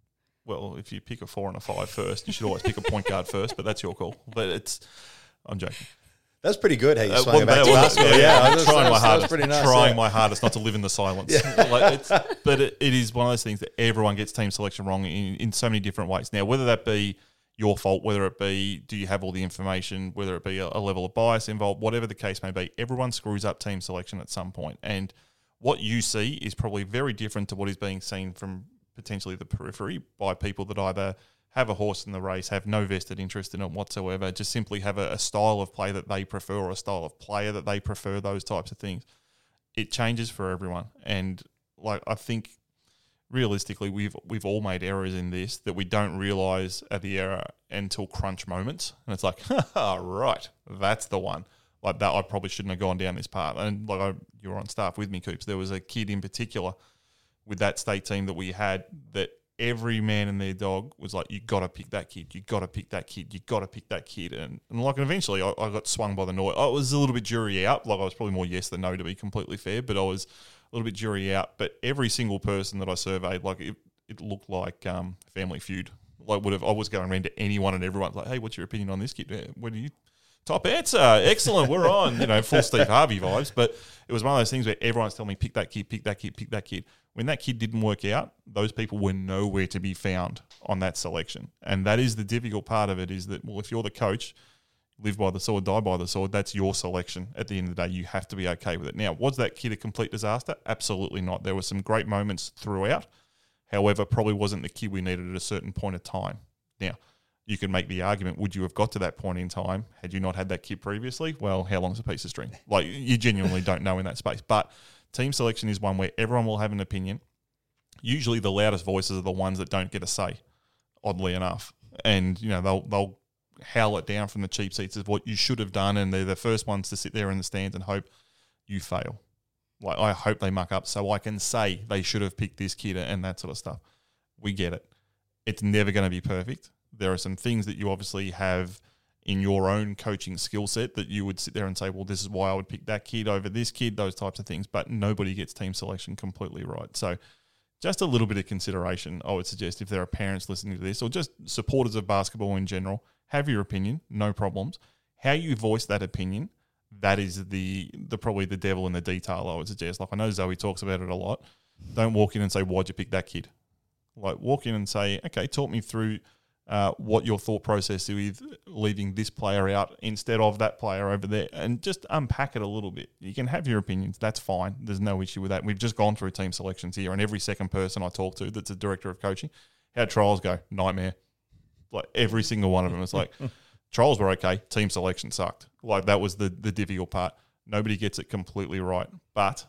[SPEAKER 2] Well, if you pick a four and a five first, you should always pick a point guard first, but that's your call. But it's, I'm joking.
[SPEAKER 3] That's pretty good how you
[SPEAKER 2] uh,
[SPEAKER 3] swung
[SPEAKER 2] well,
[SPEAKER 3] it back to
[SPEAKER 2] well,
[SPEAKER 3] basketball.
[SPEAKER 2] Yeah,
[SPEAKER 3] Yeah,
[SPEAKER 2] I'm
[SPEAKER 3] that's,
[SPEAKER 2] trying
[SPEAKER 3] that's,
[SPEAKER 2] my hardest.
[SPEAKER 3] pretty nice,
[SPEAKER 2] trying
[SPEAKER 3] yeah.
[SPEAKER 2] my hardest not to live in the silence.
[SPEAKER 3] Yeah.
[SPEAKER 2] Like it's, but it, it is one of those things that everyone gets team selection wrong in, in so many different ways. Now, whether that be your fault, whether it be do you have all the information, whether it be a, a level of bias involved, whatever the case may be, everyone screws up team selection at some point. And what you see is probably very different to what is being seen from potentially the periphery by people that either have a horse in the race, have no vested interest in it whatsoever, just simply have a, a style of play that they prefer or a style of player that they prefer, those types of things. It changes for everyone. And like I think realistically we've we've all made errors in this that we don't realise at the error until crunch moments. And it's like, right, that's the one. Like that I probably shouldn't have gone down this path. And like I, you were on staff with me, Coops. There was a kid in particular with that state team that we had that every man and their dog was like, you got to pick that kid. You got to pick that kid. You got to pick that kid. And, and like, eventually I, I got swung by the noise. I was a little bit jury out. Like I was probably more yes than no, to be completely fair, but I was a little bit jury out. But every single person that I surveyed, like it, it looked like um, Family Feud. Like would have, I was going around to anyone and everyone's like, hey, what's your opinion on this kid? Yeah, what do you, top answer. Excellent. We're on, you know, full Steve Harvey vibes. But it was one of those things where everyone's telling me, pick that kid, pick that kid, pick that kid. When that kid didn't work out, those people were nowhere to be found on that selection. And that is the difficult part of it is that, well, if you're the coach, live by the sword, die by the sword, that's your selection. At the end of the day, you have to be okay with it. Now, was that kid a complete disaster? Absolutely not. There were some great moments throughout. However, probably wasn't the kid we needed at a certain point of time. Now, you can make the argument, would you have got to that point in time had you not had that kid previously? Well, how long's a piece of string? Like, you genuinely don't know in that space. But team selection is one where everyone will have an opinion. Usually the loudest voices are the ones that don't get a say, oddly enough. And, you know, they'll they'll howl it down from the cheap seats of what you should have done, and they're the first ones to sit there in the stands and hope you fail. Like, I hope they muck up so I can say they should have picked this kid and that sort of stuff. We get it. It's never going to be perfect. There are some things that you obviously have in your own coaching skill set that you would sit there and say, well, this is why I would pick that kid over this kid, those types of things. But nobody gets team selection completely right. So just a little bit of consideration, I would suggest, if there are parents listening to this or just supporters of basketball in general, have your opinion, no problems. How you voice that opinion, that is the the probably the devil in the detail, I would suggest. Like, I know Zoe talks about it a lot. Don't walk in and say, why'd you pick that kid? Like, walk in and say, okay, talk me through uh, what your thought process is with leaving this player out instead of that player over there, and just unpack it a little bit. You can have your opinions. That's fine. There's no issue with that. We've just gone through team selections here, and every second person I talk to that's a director of coaching, how'd trials go? Nightmare. Like, every single one of them is like, trials were okay, team selection sucked. Like, that was the, the difficult part. Nobody gets it completely right, but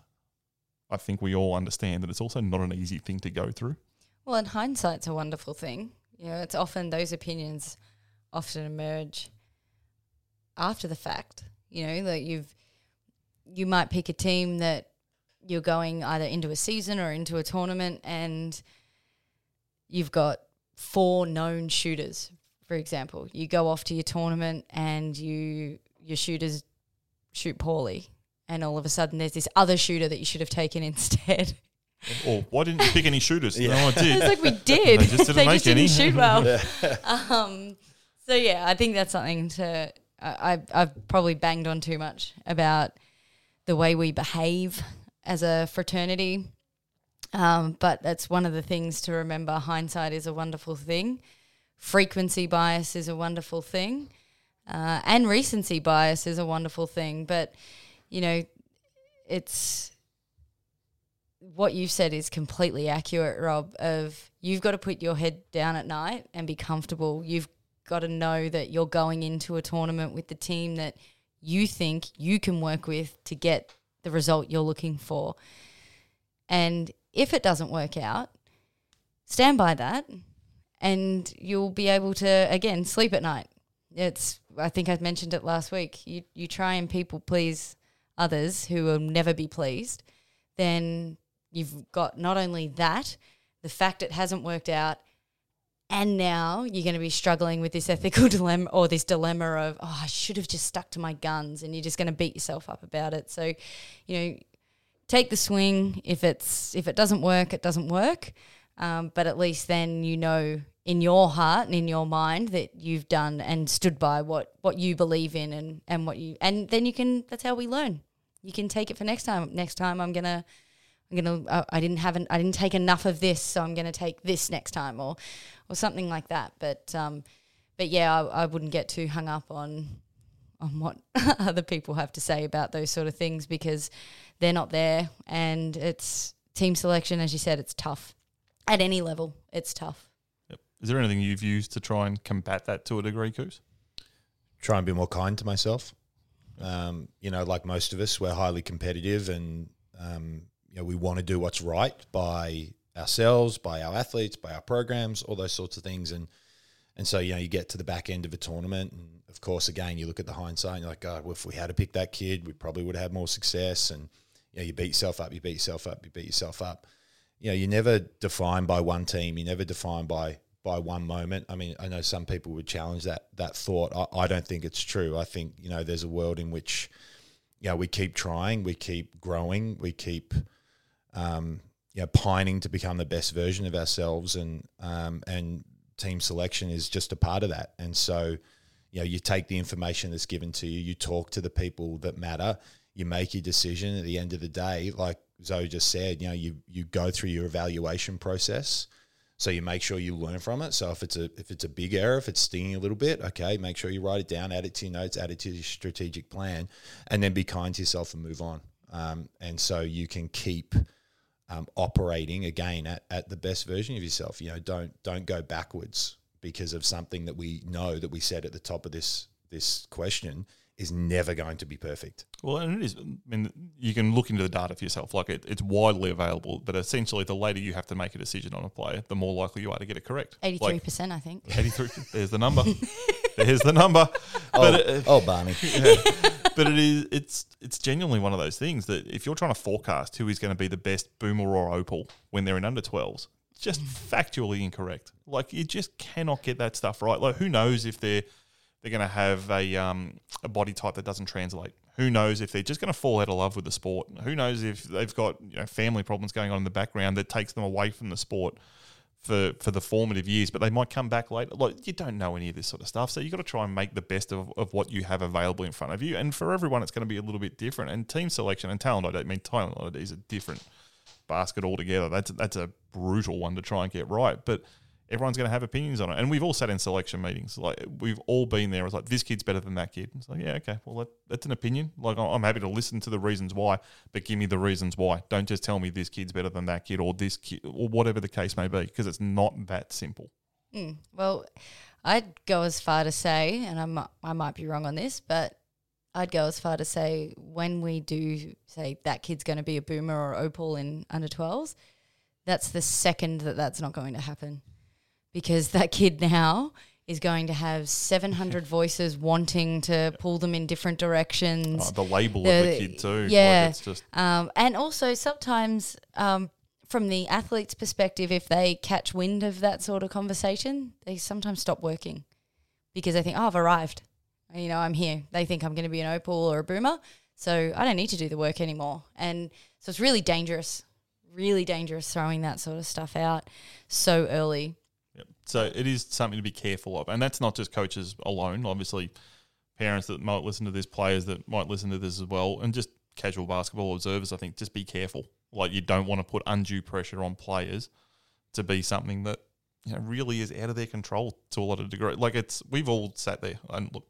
[SPEAKER 2] I think we all understand that it's also not an easy thing to go through.
[SPEAKER 4] Well, and hindsight's a wonderful thing. You know, it's often those opinions often emerge after the fact. You know, that you've you might pick a team that you're going either into a season or into a tournament, and you've got four known shooters, for example. You go off to your tournament and you your shooters shoot poorly, and all of a sudden there's this other shooter that you should have taken instead.
[SPEAKER 2] Or why didn't you pick any shooters?
[SPEAKER 3] Yeah.
[SPEAKER 2] No, I did.
[SPEAKER 4] It's like we did.
[SPEAKER 2] They just didn't
[SPEAKER 4] they
[SPEAKER 2] make
[SPEAKER 4] just
[SPEAKER 2] any.
[SPEAKER 4] didn't shoot well. um, so yeah, I think that's something to. I, I've I've probably banged on too much about the way we behave as a fraternity, um, but that's one of the things to remember. Hindsight is a wonderful thing. Frequency bias is a wonderful thing, uh, and recency bias is a wonderful thing. But you know, it's. What you've said is completely accurate, Rob, of you've got to put your head down at night and be comfortable. You've got to know that you're going into a tournament with the team that you think you can work with to get the result you're looking for. And if it doesn't work out, stand by that and you'll be able to, again, sleep at night. It's, I think I mentioned it last week. You you try and people please others who will never be pleased, then you've got not only that, the fact it hasn't worked out, and now you're going to be struggling with this ethical dilemma or this dilemma of, oh, I should have just stuck to my guns, and you're just going to beat yourself up about it. So, you know, take the swing. If it's if it doesn't work, it doesn't work. Um, but at least then you know in your heart and in your mind that you've done and stood by what, what you believe in and, and what you and then you can that's how we learn. You can take it for next time. Next time I'm gonna I'm gonna uh, I didn't have an, I didn't take enough of this, so I'm gonna take this next time or or something like that. But um but yeah, I, I wouldn't get too hung up on on what other people have to say about those sort of things because they're not there, and it's team selection, as you said, it's tough. At any level, it's tough.
[SPEAKER 2] Yep. Is there anything you've used to try and combat that to a degree, Coos?
[SPEAKER 3] Try and be more kind to myself. Um, you know, like most of us, we're highly competitive and, um, you know, we want to do what's right by ourselves, by our athletes, by our programs, all those sorts of things. And and so, you know, you get to the back end of a tournament and, of course, again, you look at the hindsight and you're like, God, well, if we had to pick that kid, we probably would have had more success. And, you know, you beat yourself up, you beat yourself up, you beat yourself up. You know, you're never defined by one team. You're never defined by by one moment. I mean, I know some people would challenge that that thought. I, I don't think it's true. I think, you know, there's a world in which, you know, we keep trying, we keep growing, we keep, um, you know, pining to become the best version of ourselves, and um, and team selection is just a part of that. And so, you know, you take the information that's given to you, you talk to the people that matter, you make your decision. At the end of the day, like Zoe just said, you know, you you go through your evaluation process, so you make sure you learn from it. So if it's a if it's a big error, if it's stinging a little bit, okay, make sure you write it down, add it to your notes, add it to your strategic plan, and then be kind to yourself and move on. Um, and so you can keep um, operating again at, at the best version of yourself. You know, don't don't go backwards because of something that we know that we said at the top of this this question is never going to be perfect.
[SPEAKER 2] Well, and it is. I mean, you can look into the data for yourself. Like it, it's widely available, but essentially, the later you have to make a decision on a player, the more likely you are to get it correct.
[SPEAKER 4] Eighty-three percent, I think.
[SPEAKER 2] Eighty-three. There's the number. There's the number.
[SPEAKER 3] Oh,
[SPEAKER 2] but it,
[SPEAKER 3] oh, Barney.
[SPEAKER 2] Yeah. But it is. It's it's genuinely one of those things that if you're trying to forecast who is going to be the best boomer or opal when they're in under twelves, it's just factually incorrect. Like you just cannot get that stuff right. Like who knows if they're they're going to have a um, a body type that doesn't translate. Who knows if they're just going to fall out of love with the sport? Who knows if they've got, you know, family problems going on in the background that takes them away from the sport for, for the formative years, but they might come back later. Like, you don't know any of this sort of stuff, so you've got to try and make the best of, of what you have available in front of you. And for everyone, it's going to be a little bit different. And team selection and talent, I don't mean talent I D is a different basket altogether. That's, that's a brutal one to try and get right. But everyone's going to have opinions on it. And we've all sat in selection meetings. Like, we've all been there. It's like, this kid's better than that kid. It's like, yeah, okay, well, that, that's an opinion. Like, I'm happy to listen to the reasons why, but give me the reasons why. Don't just tell me this kid's better than that kid or this kid or whatever the case may be, because it's not that simple.
[SPEAKER 4] Mm, well, I'd go as far to say, and I might, I might be wrong on this, but I'd go as far to say when we do say that kid's going to be a boomer or opal in under twelves, that's the second that that's not going to happen. Because that kid now is going to have seven hundred voices wanting to pull them in different directions.
[SPEAKER 2] Oh, the label
[SPEAKER 4] the,
[SPEAKER 2] of the kid too.
[SPEAKER 4] Yeah.
[SPEAKER 2] Like it's just
[SPEAKER 4] um, and also sometimes um, from the athlete's perspective, if they catch wind of that sort of conversation, they sometimes stop working because they think, oh, I've arrived. You know, I'm here. They think I'm going to be an opal or a boomer, so I don't need to do the work anymore. And so it's really dangerous, really dangerous throwing that sort of stuff out so early.
[SPEAKER 2] Yep. So it is something to be careful of. And that's not just coaches alone. Obviously, parents that might listen to this, players that might listen to this as well, and just casual basketball observers, I think, just be careful. Like, you don't want to put undue pressure on players to be something that, you know, really is out of their control to a lot of degree. Like, it's, we've all sat there and look,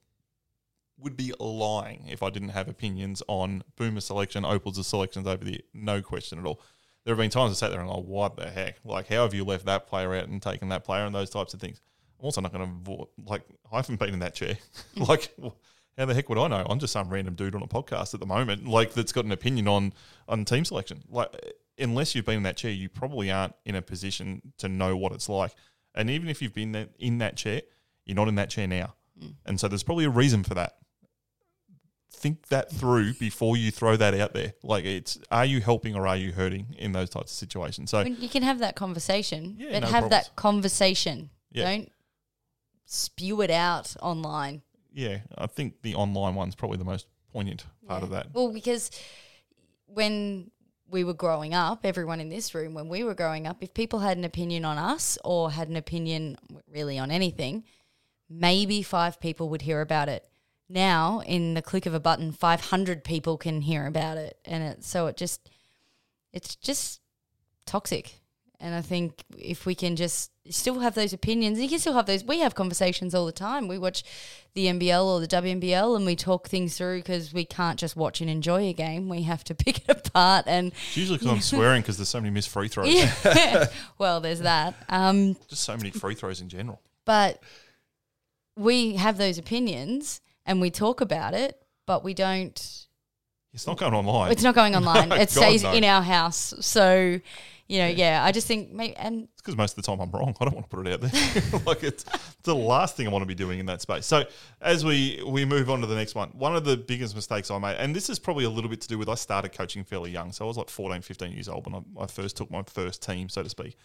[SPEAKER 2] would be lying if I didn't have opinions on boomer selection, opals of selections over the year. No question at all. There have been times I sat there and I'm like, what the heck? Like, how have you left that player out and taken that player and those types of things? I'm also not going to, like, I haven't been in that chair. Like, how the heck would I know? I'm just some random dude on a podcast at the moment, like, that's got an opinion on, on team selection. Like, unless you've been in that chair, you probably aren't in a position to know what it's like. And even if you've been in that chair, you're not in that chair now. Mm. And so there's probably a reason for that. Think that through before you throw that out there. Like, it's, are you helping or are you hurting in those types of situations? So
[SPEAKER 4] you can have that conversation,
[SPEAKER 2] yeah,
[SPEAKER 4] but
[SPEAKER 2] no
[SPEAKER 4] have
[SPEAKER 2] problems.
[SPEAKER 4] that conversation.
[SPEAKER 2] Yeah.
[SPEAKER 4] Don't spew it out online.
[SPEAKER 2] Yeah, I think the online one's probably the most poignant part
[SPEAKER 4] Yeah.
[SPEAKER 2] of that.
[SPEAKER 4] Well, because when we were growing up, everyone in this room, when we were growing up, if people had an opinion on us or had an opinion really on anything, maybe five people would hear about it. Now, in the click of a button, five hundred people can hear about it. And it, so it just, it's just toxic. And I think if we can just still have those opinions, you can still have those. We have conversations all the time. We watch the N B L or the W N B L and we talk things through because we can't just watch and enjoy a game. We have to pick it apart. And
[SPEAKER 2] It's usually because I'm swearing because there's so many missed free throws.
[SPEAKER 4] yeah. Well, there's that. Um,
[SPEAKER 2] Just so many free throws in general.
[SPEAKER 4] but we have those opinions and we talk about it, but we don't.
[SPEAKER 2] It's not going online.
[SPEAKER 4] It's not going online.
[SPEAKER 2] No,
[SPEAKER 4] it
[SPEAKER 2] God,
[SPEAKER 4] stays
[SPEAKER 2] no.
[SPEAKER 4] in our house. So, you know, yeah, I just think maybe, and
[SPEAKER 2] It's because most of the time I'm wrong. I don't want to put it out there. Like, it's, it's the last thing I want to be doing in that space. So as we, we move on to the next one, one of the biggest mistakes I made, and this is probably a little bit to do with I started coaching fairly young. So I was like fourteen, fifteen years old when I, I first took my first team, so to speak.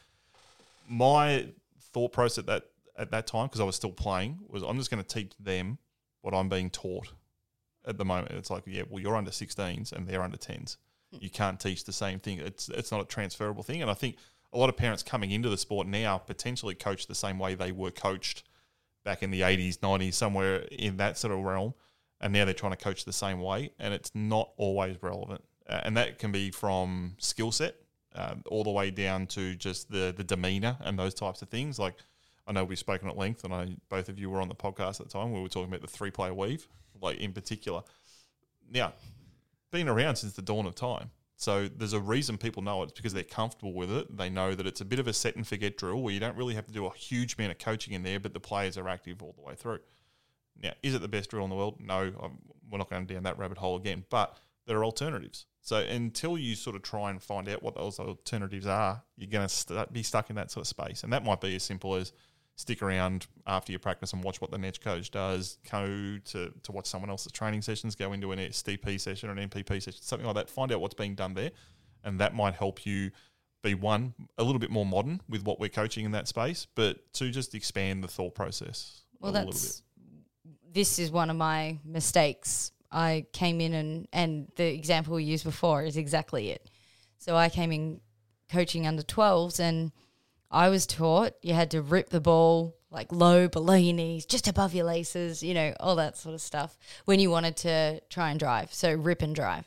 [SPEAKER 2] My thought process at that, at that time, because I was still playing, was I'm just going to teach them what I'm being taught at the moment. It's like, yeah, well, you're under sixteens and they're under tens. You can't teach the same thing. It's it's not a transferable thing. And I think a lot of parents coming into the sport now potentially coach the same way they were coached back in the eighties, nineties, somewhere in that sort of realm. And now they're trying to coach the same way. And it's not always relevant. Uh, and that can be from skill set uh, all the way down to just the, the demeanour and those types of things. Like, I know we've spoken at length, and I both of you were on the podcast at the time where we were talking about the three-player weave, like in particular. Now, been around since the dawn of time. So there's a reason people know it. It's because they're comfortable with it. They know that it's a bit of a set and forget drill where you don't really have to do a huge amount of coaching in there, but the players are active all the way through. Now, is it the best drill in the world? No, I'm, we're not going down that rabbit hole again, but there are alternatives. So until you sort of try and find out what those alternatives are, you're going to st- be stuck in that sort of space. And that might be as simple as stick around after your practice and watch what the next coach does, go to, to watch someone else's training sessions, go into an S T P session or an M P P session, something like that, find out what's being done there. And that might help you be, one, a little bit more modern with what we're coaching in that space, but two, just expand the thought process
[SPEAKER 4] well,
[SPEAKER 2] a
[SPEAKER 4] that's,
[SPEAKER 2] little bit.
[SPEAKER 4] This is one of my mistakes. I came in and, and the example we used before is exactly it. So I came in coaching under twelves and I was taught you had to rip the ball like low, below your knees, just above your laces, you know, all that sort of stuff when you wanted to try and drive. So rip and drive.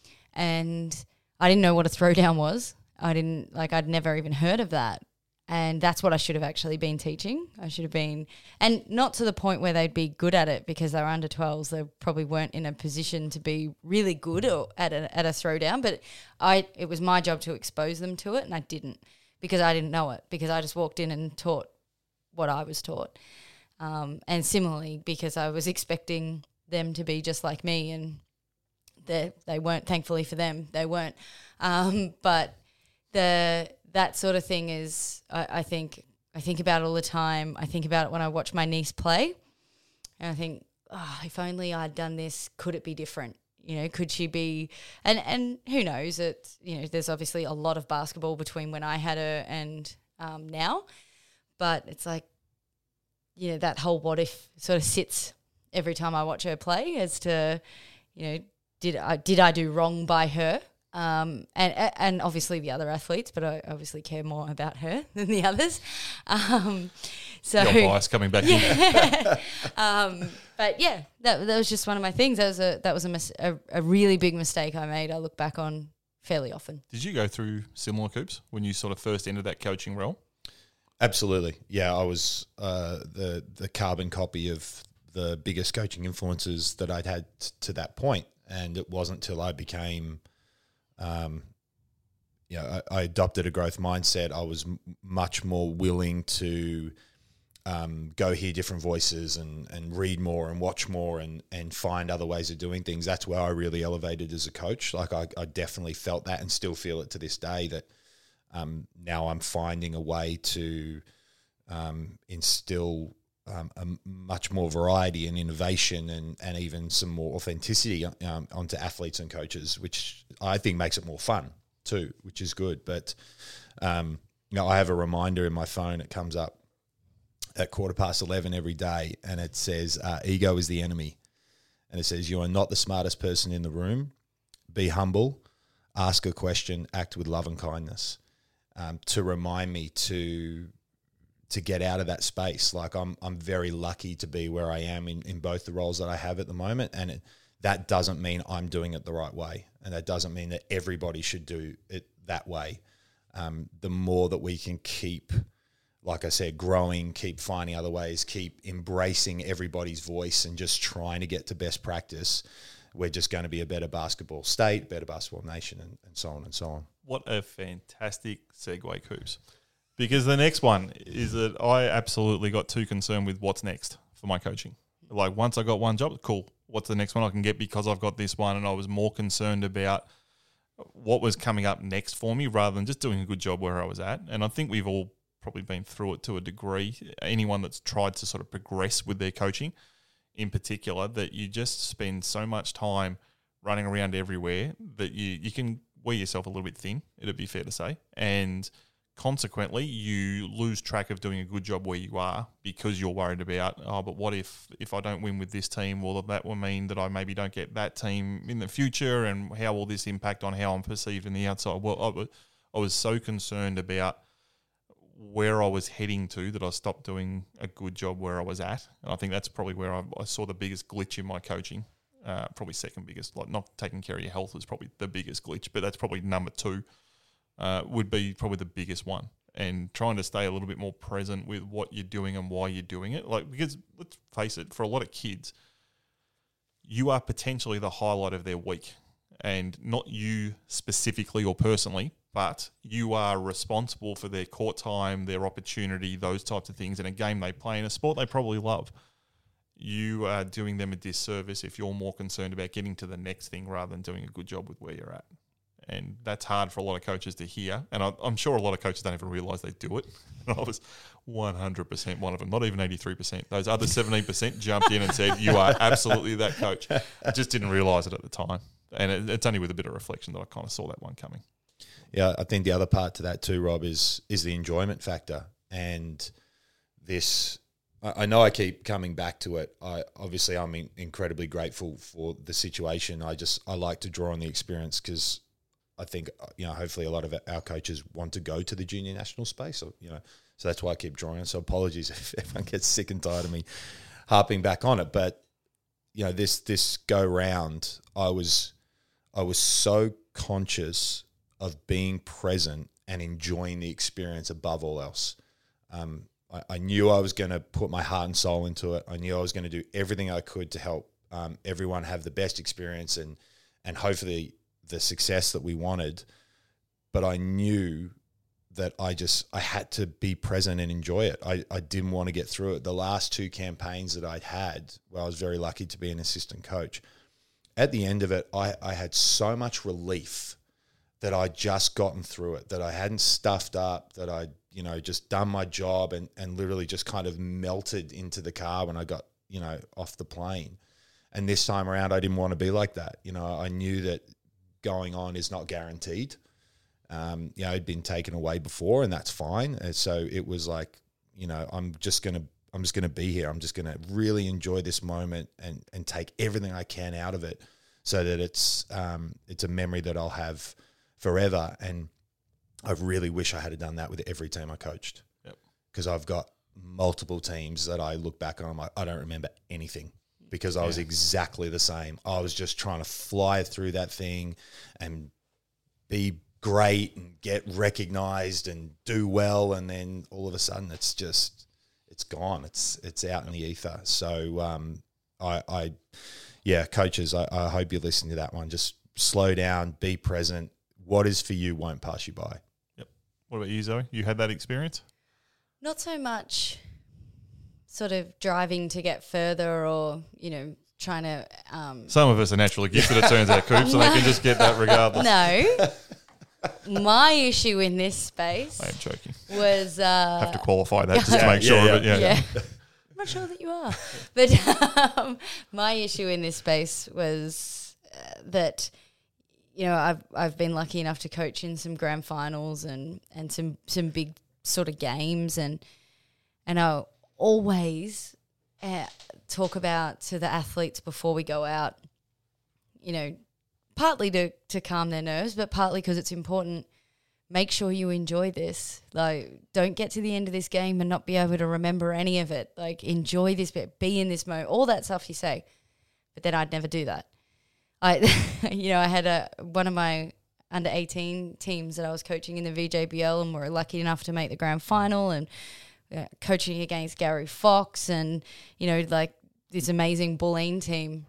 [SPEAKER 4] And I didn't know what a throwdown was. I didn't, like, I'd never even heard of that. And that's what I should have actually been teaching. I should have been, and not to the point where they'd be good at it because they were under twelves. They probably weren't in a position to be really good or at a, at a throwdown. But I, it was my job to expose them to it, and I didn't because I didn't know it because I just walked in and taught what I was taught. Um, and similarly, because I was expecting them to be just like me, and they they weren't. Thankfully for them, they weren't. Um, but the that sort of thing is, I, I think, I think about it all the time. I think about it when I watch my niece play, and I think, oh, if only I'd done this, could it be different? You know, could she be? And and who knows? It's, you know, there's obviously a lot of basketball between when I had her and um, now, but it's like, you know, that whole what if sort of sits every time I watch her play as to, you know, did I did I do wrong by her? Um, and and obviously the other athletes, but I obviously care more about her than the others. Um, so
[SPEAKER 2] Your bias coming back in.
[SPEAKER 4] yeah. um, but yeah, that that was just one of my things. That was a that was a, mis- a a really big mistake I made. I look back on fairly often.
[SPEAKER 2] Did you go through similar, Coops, when you sort of first entered that coaching realm?
[SPEAKER 3] Absolutely. Yeah, I was uh, the the carbon copy of the biggest coaching influences that I'd had t- to that point. And it wasn't till I became, um, you know, I, I adopted a growth mindset. I was m- much more willing to um, go hear different voices and, and read more and watch more and, and find other ways of doing things. That's where I really elevated as a coach. Like I, I definitely felt that and still feel it to this day, that um, now I'm finding a way to um, instill um, a much more variety and innovation and, and even some more authenticity um, onto athletes and coaches, which I think makes it more fun too, which is good. But um, you know, I have a reminder in my phone. It comes up at quarter past eleven every day, and it says, uh, ego is the enemy. And it says, you are not the smartest person in the room. Be humble, ask a question, act with love and kindness, um, to remind me to to get out of that space. Like I'm I'm very lucky to be where I am in, in both the roles that I have at the moment. And it, that doesn't mean I'm doing it the right way. And that doesn't mean that everybody should do it that way. Um, the more that we can keep, like I said, growing, keep finding other ways, keep embracing everybody's voice and just trying to get to best practice, we're just going to be a better basketball state, better basketball nation, and, and so on and so on.
[SPEAKER 2] What a fantastic segue, Coops. Because the next one is that I absolutely got too concerned with what's next for my coaching. Like once I got one job, cool. What's the next one I can get because I've got this one? And I was more concerned about what was coming up next for me rather than just doing a good job where I was at. And I think we've all probably been through it to a degree. Anyone that's tried to sort of progress with their coaching in particular, that you just spend so much time running around everywhere that you, you can wear yourself a little bit thin, it'd be fair to say. And consequently, you lose track of doing a good job where you are because you're worried about, oh, but what if if I don't win with this team? Well, that will mean that I maybe don't get that team in the future, and how will this impact on how I'm perceived in the outside? Well, I was, I was so concerned about where I was heading to that I stopped doing a good job where I was at. And I think that's probably where I, I saw the biggest glitch in my coaching, uh, probably second biggest. Like not taking care of your health is probably the biggest glitch, but that's probably number two. Uh, would be probably the biggest one, and trying to stay a little bit more present with what you're doing and why you're doing it. Like, because let's face it, for a lot of kids, you are potentially the highlight of their week, and not you specifically or personally, but you are responsible for their court time, their opportunity, those types of things in a game they play, in a sport they probably love. You are doing them a disservice if you're more concerned about getting to the next thing rather than doing a good job with where you're at. And that's hard for a lot of coaches to hear. And I, I'm sure a lot of coaches don't even realise they do it. And I was one hundred percent one of them, not even eighty-three percent. Those other seventeen percent jumped in and said, you are absolutely that coach. I just didn't realise it at the time. And it, it's only with a bit of reflection that I kind of saw that one coming.
[SPEAKER 3] Yeah, I think the other part to that too, Rob, is is the enjoyment factor. And this, I know I keep coming back to it. I obviously I'm in, incredibly grateful for the situation. I just I like to draw on the experience because I think, you know, hopefully a lot of our coaches want to go to the junior national space, or, you know, so that's why I keep drawing on. So apologies if everyone gets sick and tired of me harping back on it. But, you know, this this go round, I was I was so conscious of being present and enjoying the experience above all else. Um, I, I knew I was going to put my heart and soul into it. I knew I was going to do everything I could to help um, everyone have the best experience and and hopefully the success that we wanted. But I knew that I just, I had to be present and enjoy it. I, I didn't want to get through it. The last two campaigns that I'd had, well, I was very lucky to be an assistant coach. At the end of it, I, I had so much relief that I'd just gotten through it, that I hadn't stuffed up, that I'd, you know, just done my job and, and literally just kind of melted into the car when I got, you know, off the plane. And this time around, I didn't want to be like that. You know, I knew that going on is not guaranteed. Um, you know, it'd been taken away before, and that's fine. And so it was like, you know, I'm just gonna, I'm just gonna be here. I'm just gonna really enjoy this moment and and take everything I can out of it, so that it's um, it's a memory that I'll have forever. And I really wish I had done that with every team I coached, because yep. I've got multiple teams that I look back on. I'm like, I don't remember anything. Because I was yeah. exactly the same. I was just trying to fly through that thing and be great and get recognized and do well, and then all of a sudden it's just it's gone. It's it's out in the ether. So um, I, I, yeah, coaches, I, I hope you listen to that one. Just slow down, be present. What is for you won't pass you by.
[SPEAKER 2] Yep. What about you, Zoe? You had that experience?
[SPEAKER 4] Not so much sort of driving to get further or, you know, trying to... Um,
[SPEAKER 2] Some of us are naturally gifted, it turns out, Coop, so they can just get that regardless.
[SPEAKER 4] no. My issue in this space
[SPEAKER 2] I am joking.
[SPEAKER 4] was... Uh,
[SPEAKER 2] Have to qualify that just
[SPEAKER 3] Yeah,
[SPEAKER 2] to make sure
[SPEAKER 3] yeah,
[SPEAKER 2] of it. Yeah.
[SPEAKER 4] yeah. I'm not sure that you are. But um, my issue in this space was uh, that, you know, I've I've been lucky enough to coach in some grand finals and, and some, some big sort of games, and and I'll always uh, talk about to the athletes before we go out, you know, partly to, to calm their nerves, but partly because it's important. Make sure you enjoy this. Like, don't get to the end of this game and not be able to remember any of it. Like, enjoy this bit, be in this moment, all that stuff you say. But then I'd never do that. I, you know, I had a one of my under eighteen teams that I was coaching in the V J B L, and we were lucky enough to make the grand final, and uh, coaching against Gary Fox and, you know, like this amazing Bulleen team.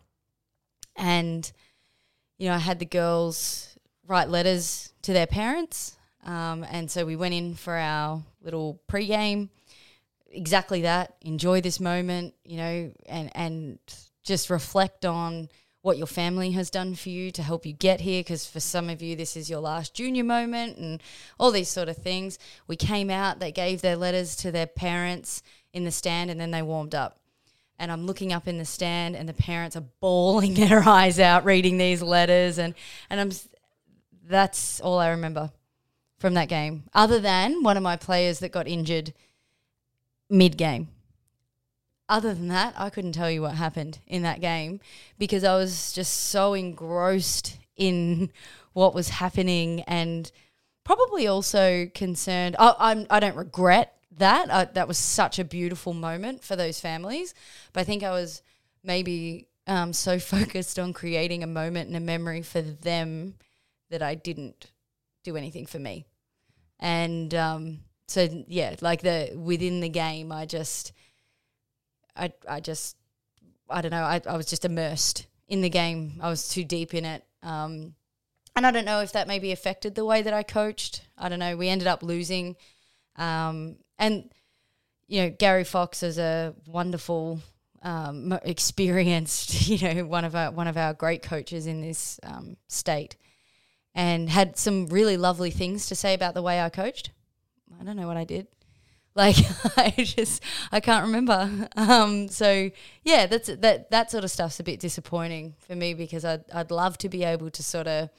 [SPEAKER 4] And, you know, I had the girls write letters to their parents. Um, and so we went in for our little pregame, exactly that, enjoy this moment, you know, and, and just reflect on what your family has done for you to help you get here, because for some of you this is your last junior moment and all these sort of things. We came out, they gave their letters to their parents in the stand, and then they warmed up. And I'm looking up in the stand and the parents are bawling their eyes out reading these letters, and, and I'm that's all I remember from that game, other than one of my players that got injured mid-game. Other than that, I couldn't tell you what happened in that game because I was just so engrossed in what was happening, and probably also concerned. I, I'm, I don't regret that. I, that was such a beautiful moment for those families. But I think I was maybe um, so focused on creating a moment and a memory for them that I didn't do anything for me. And um, so, yeah, like the within the game, I just, I, I just, I don't know, I, I was just immersed in the game. I was too deep in it. Um, and I don't know if that maybe affected the way that I coached. I don't know. We ended up losing. Um, and, you know, Gary Fox is a wonderful, um, experienced, you know, one of our, one of our great coaches in this um, state, and had some really lovely things to say about the way I coached. I don't know what I did. Like, I just, I can't remember. Um, so, yeah, that's that that sort of stuff's a bit disappointing for me, because I'd, I'd love to be able to sort of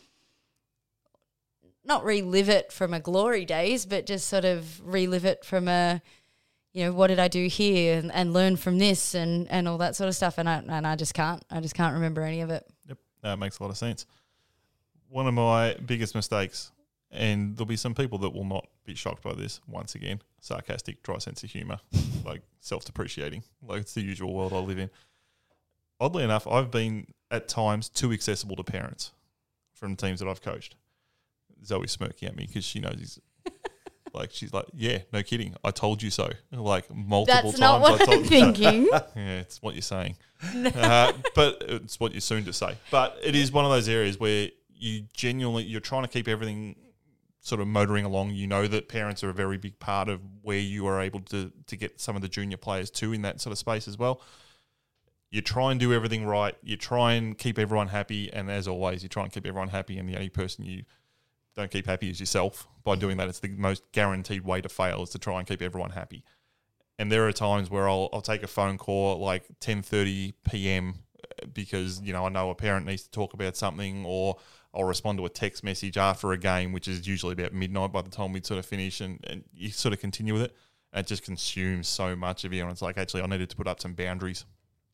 [SPEAKER 4] not relive it from a glory days, but just sort of relive it from a, you know, what did I do here, and, and learn from this and, and all that sort of stuff. And I, and I just can't. I just can't remember any of it.
[SPEAKER 2] Yep, that makes a lot of sense. One of my biggest mistakes, and there'll be some people that will not be shocked by this, once again, sarcastic, dry sense of humour, like self-depreciating, like it's the usual world I live in. Oddly enough, I've been at times too accessible to parents from teams that I've coached. Zoe's smirking at me because she knows he's like, she's like, yeah, no kidding, I told you so. Like multiple
[SPEAKER 4] That's
[SPEAKER 2] times.
[SPEAKER 4] not what
[SPEAKER 2] I told
[SPEAKER 4] I'm thinking.
[SPEAKER 2] Yeah, it's what you're saying. uh, but it's what you're soon to say. But it is one of those areas where you genuinely, you're trying to keep everything sort of motoring along. You know that parents are a very big part of where you are able to to get some of the junior players too in that sort of space as well. You try and do everything right. You try and keep everyone happy. And as always, you try and keep everyone happy. And the only person you don't keep happy is yourself. By doing that, it's the most guaranteed way to fail, is to try and keep everyone happy. And there are times where I'll I'll take a phone call at like ten thirty p.m. because, you know, I know a parent needs to talk about something, or I'll respond to a text message after a game, which is usually about midnight by the time we'd sort of finish, and, and you sort of continue with it. And it just consumes so much of you. And it's like, actually, I needed to put up some boundaries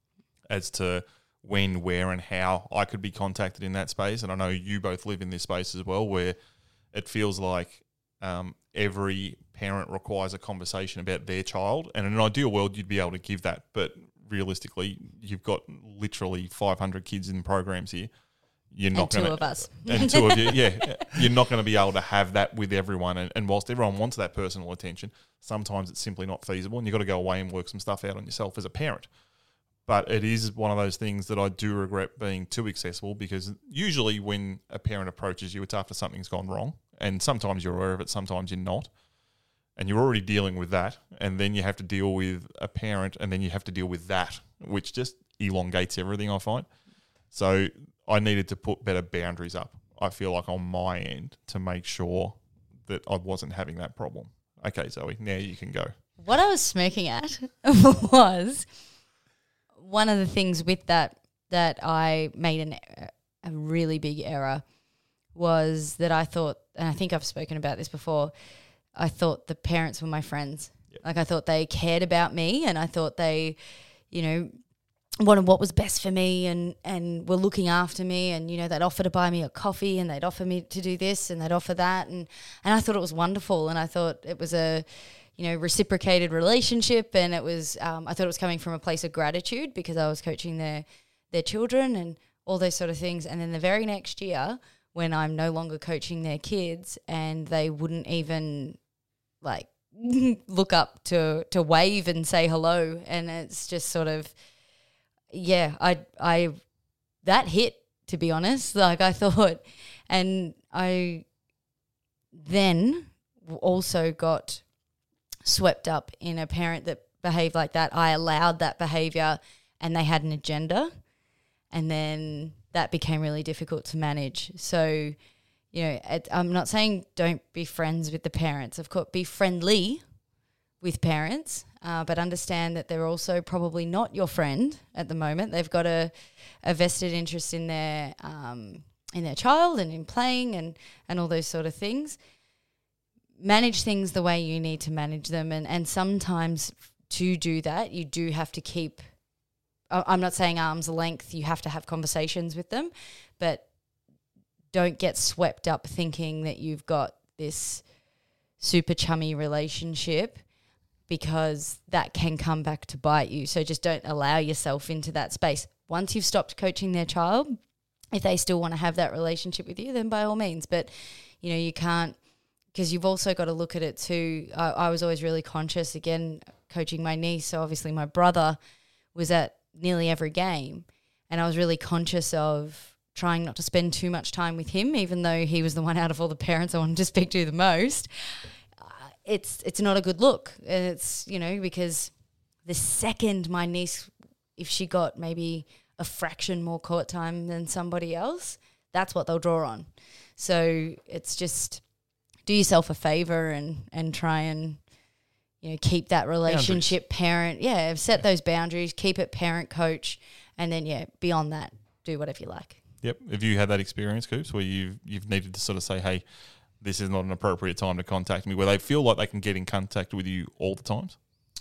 [SPEAKER 2] as to when, where, and how I could be contacted in that space. And I know you both live in this space as well, where it feels like um, every parent requires a conversation about their child. And in an ideal world, you'd be able to give that. But realistically, you've got literally five hundred kids in programs here. You're not
[SPEAKER 4] and
[SPEAKER 2] going
[SPEAKER 4] two of us.
[SPEAKER 2] And two of you, yeah. You're not going to be able to have that with everyone. And, and whilst everyone wants that personal attention, sometimes it's simply not feasible, and you've got to go away and work some stuff out on yourself as a parent. But it is one of those things that I do regret being too accessible, because usually when a parent approaches you, it's after something's gone wrong. And sometimes you're aware of it, sometimes you're not. and you're already dealing with that, and then you have to deal with a parent, and then you have to deal with that, which just elongates everything, I find. So I needed to put better boundaries up, I feel like, on my end to make sure that I wasn't having that problem. Okay, Zoe, now you can go.
[SPEAKER 4] What I was smirking at was one of the things with that that I made an, a really big error was that I thought, and I think I've spoken about this before, I thought the parents were my friends. Yep. Like I thought they cared about me, and I thought they, you know, wanted what was best for me, and, and were looking after me, and, you know, they'd offer to buy me a coffee, and they'd offer me to do this, and they'd offer that. And, and I thought it was wonderful, and I thought it was a, you know, reciprocated relationship, and it was, um, I thought it was coming from a place of gratitude because I was coaching their, their children and all those sort of things. And then the very next year, when I'm no longer coaching their kids, and they wouldn't even like look up to to wave and say hello, and it's just sort of, yeah, I I that hit, to be honest. Like I thought, and I then also got swept up in a parent that behaved like that. I allowed that behavior, and they had an agenda, and then that became really difficult to manage. So, you know, it, I'm not saying don't be friends with the parents. Of course, be friendly with parents, uh, but understand that they're also probably not your friend at the moment. They've got a, a vested interest in their um, in their child and in playing and, and all those sort of things. Manage things the way you need to manage them, and, and sometimes to do that, you do have to keep – I'm not saying arm's length, you have to have conversations with them, but don't get swept up thinking that you've got this super chummy relationship, because that can come back to bite you. So just don't allow yourself into that space. Once you've stopped coaching their child, if they still want to have that relationship with you, then by all means. But, you know, you can't, because you've also got to look at it too. I, I was always really conscious, again, coaching my niece. So obviously my brother was at nearly every game, and I was really conscious of trying not to spend too much time with him, even though he was the one out of all the parents I wanted to speak to the most. Uh, it's it's not a good look. It's, you know, because the second my niece, if she got maybe a fraction more court time than somebody else, that's what they'll draw on. So it's just do yourself a favor and and try and, you know, keep that relationship boundaries. Parent, yeah, set those boundaries, keep it parent coach, and then, yeah, beyond that, do whatever you like.
[SPEAKER 2] Yep. Have you had that experience, Coops, where you've, you've needed to sort of say, hey, this is not an appropriate time to contact me, where they feel like they can get in contact with you all the times?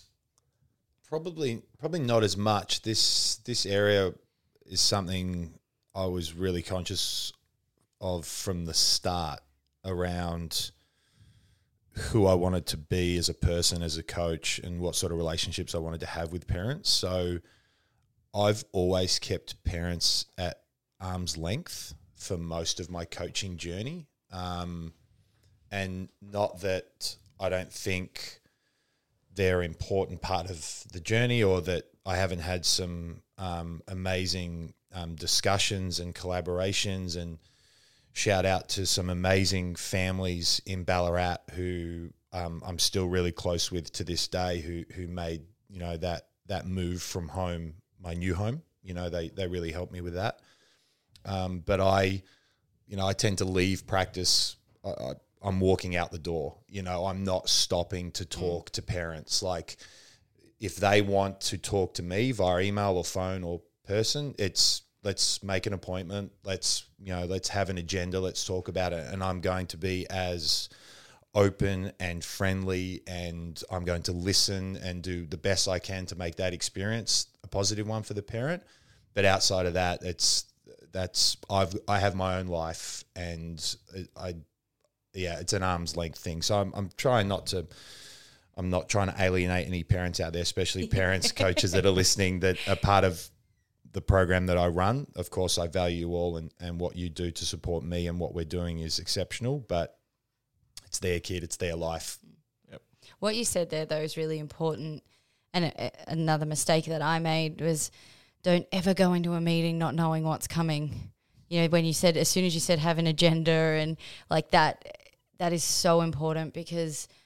[SPEAKER 3] Probably probably not as much. This this area is something I was really conscious of from the start around who I wanted to be as a person, as a coach, and what sort of relationships I wanted to have with parents. So I've always kept parents at arm's length for most of my coaching journey. Um, and not that I don't think they're an important part of the journey, or that I haven't had some um, amazing um, discussions and collaborations, and shout out to some amazing families in Ballarat who um, I'm still really close with to this day, who who made, you know, that that move from home, my new home. You know, they they really helped me with that. Um, but I, you know, I tend to leave practice. I, I, I'm walking out the door. You know, I'm not stopping to talk mm. to parents. Like, if they want to talk to me via email or phone or person, it's let's make an appointment. Let's, you know, let's have an agenda. Let's talk about it. And I'm going to be as open and friendly, and I'm going to listen and do the best I can to make that experience a positive one for the parent. But outside of that, it's that's I've I have my own life, and I, yeah, it's an arm's length thing. So I'm I'm trying not to. I'm not trying to alienate any parents out there, especially parents, coaches that are listening that are part of the program that I run. Of course, I value you all, and, and what you do to support me and what we're doing is exceptional, but it's their kid, it's their life.
[SPEAKER 2] Yep.
[SPEAKER 4] What you said there, though, is really important. And a, another mistake that I made was don't ever go into a meeting not knowing what's coming. You know, when you said, as soon as you said have an agenda and like that, that is so important, because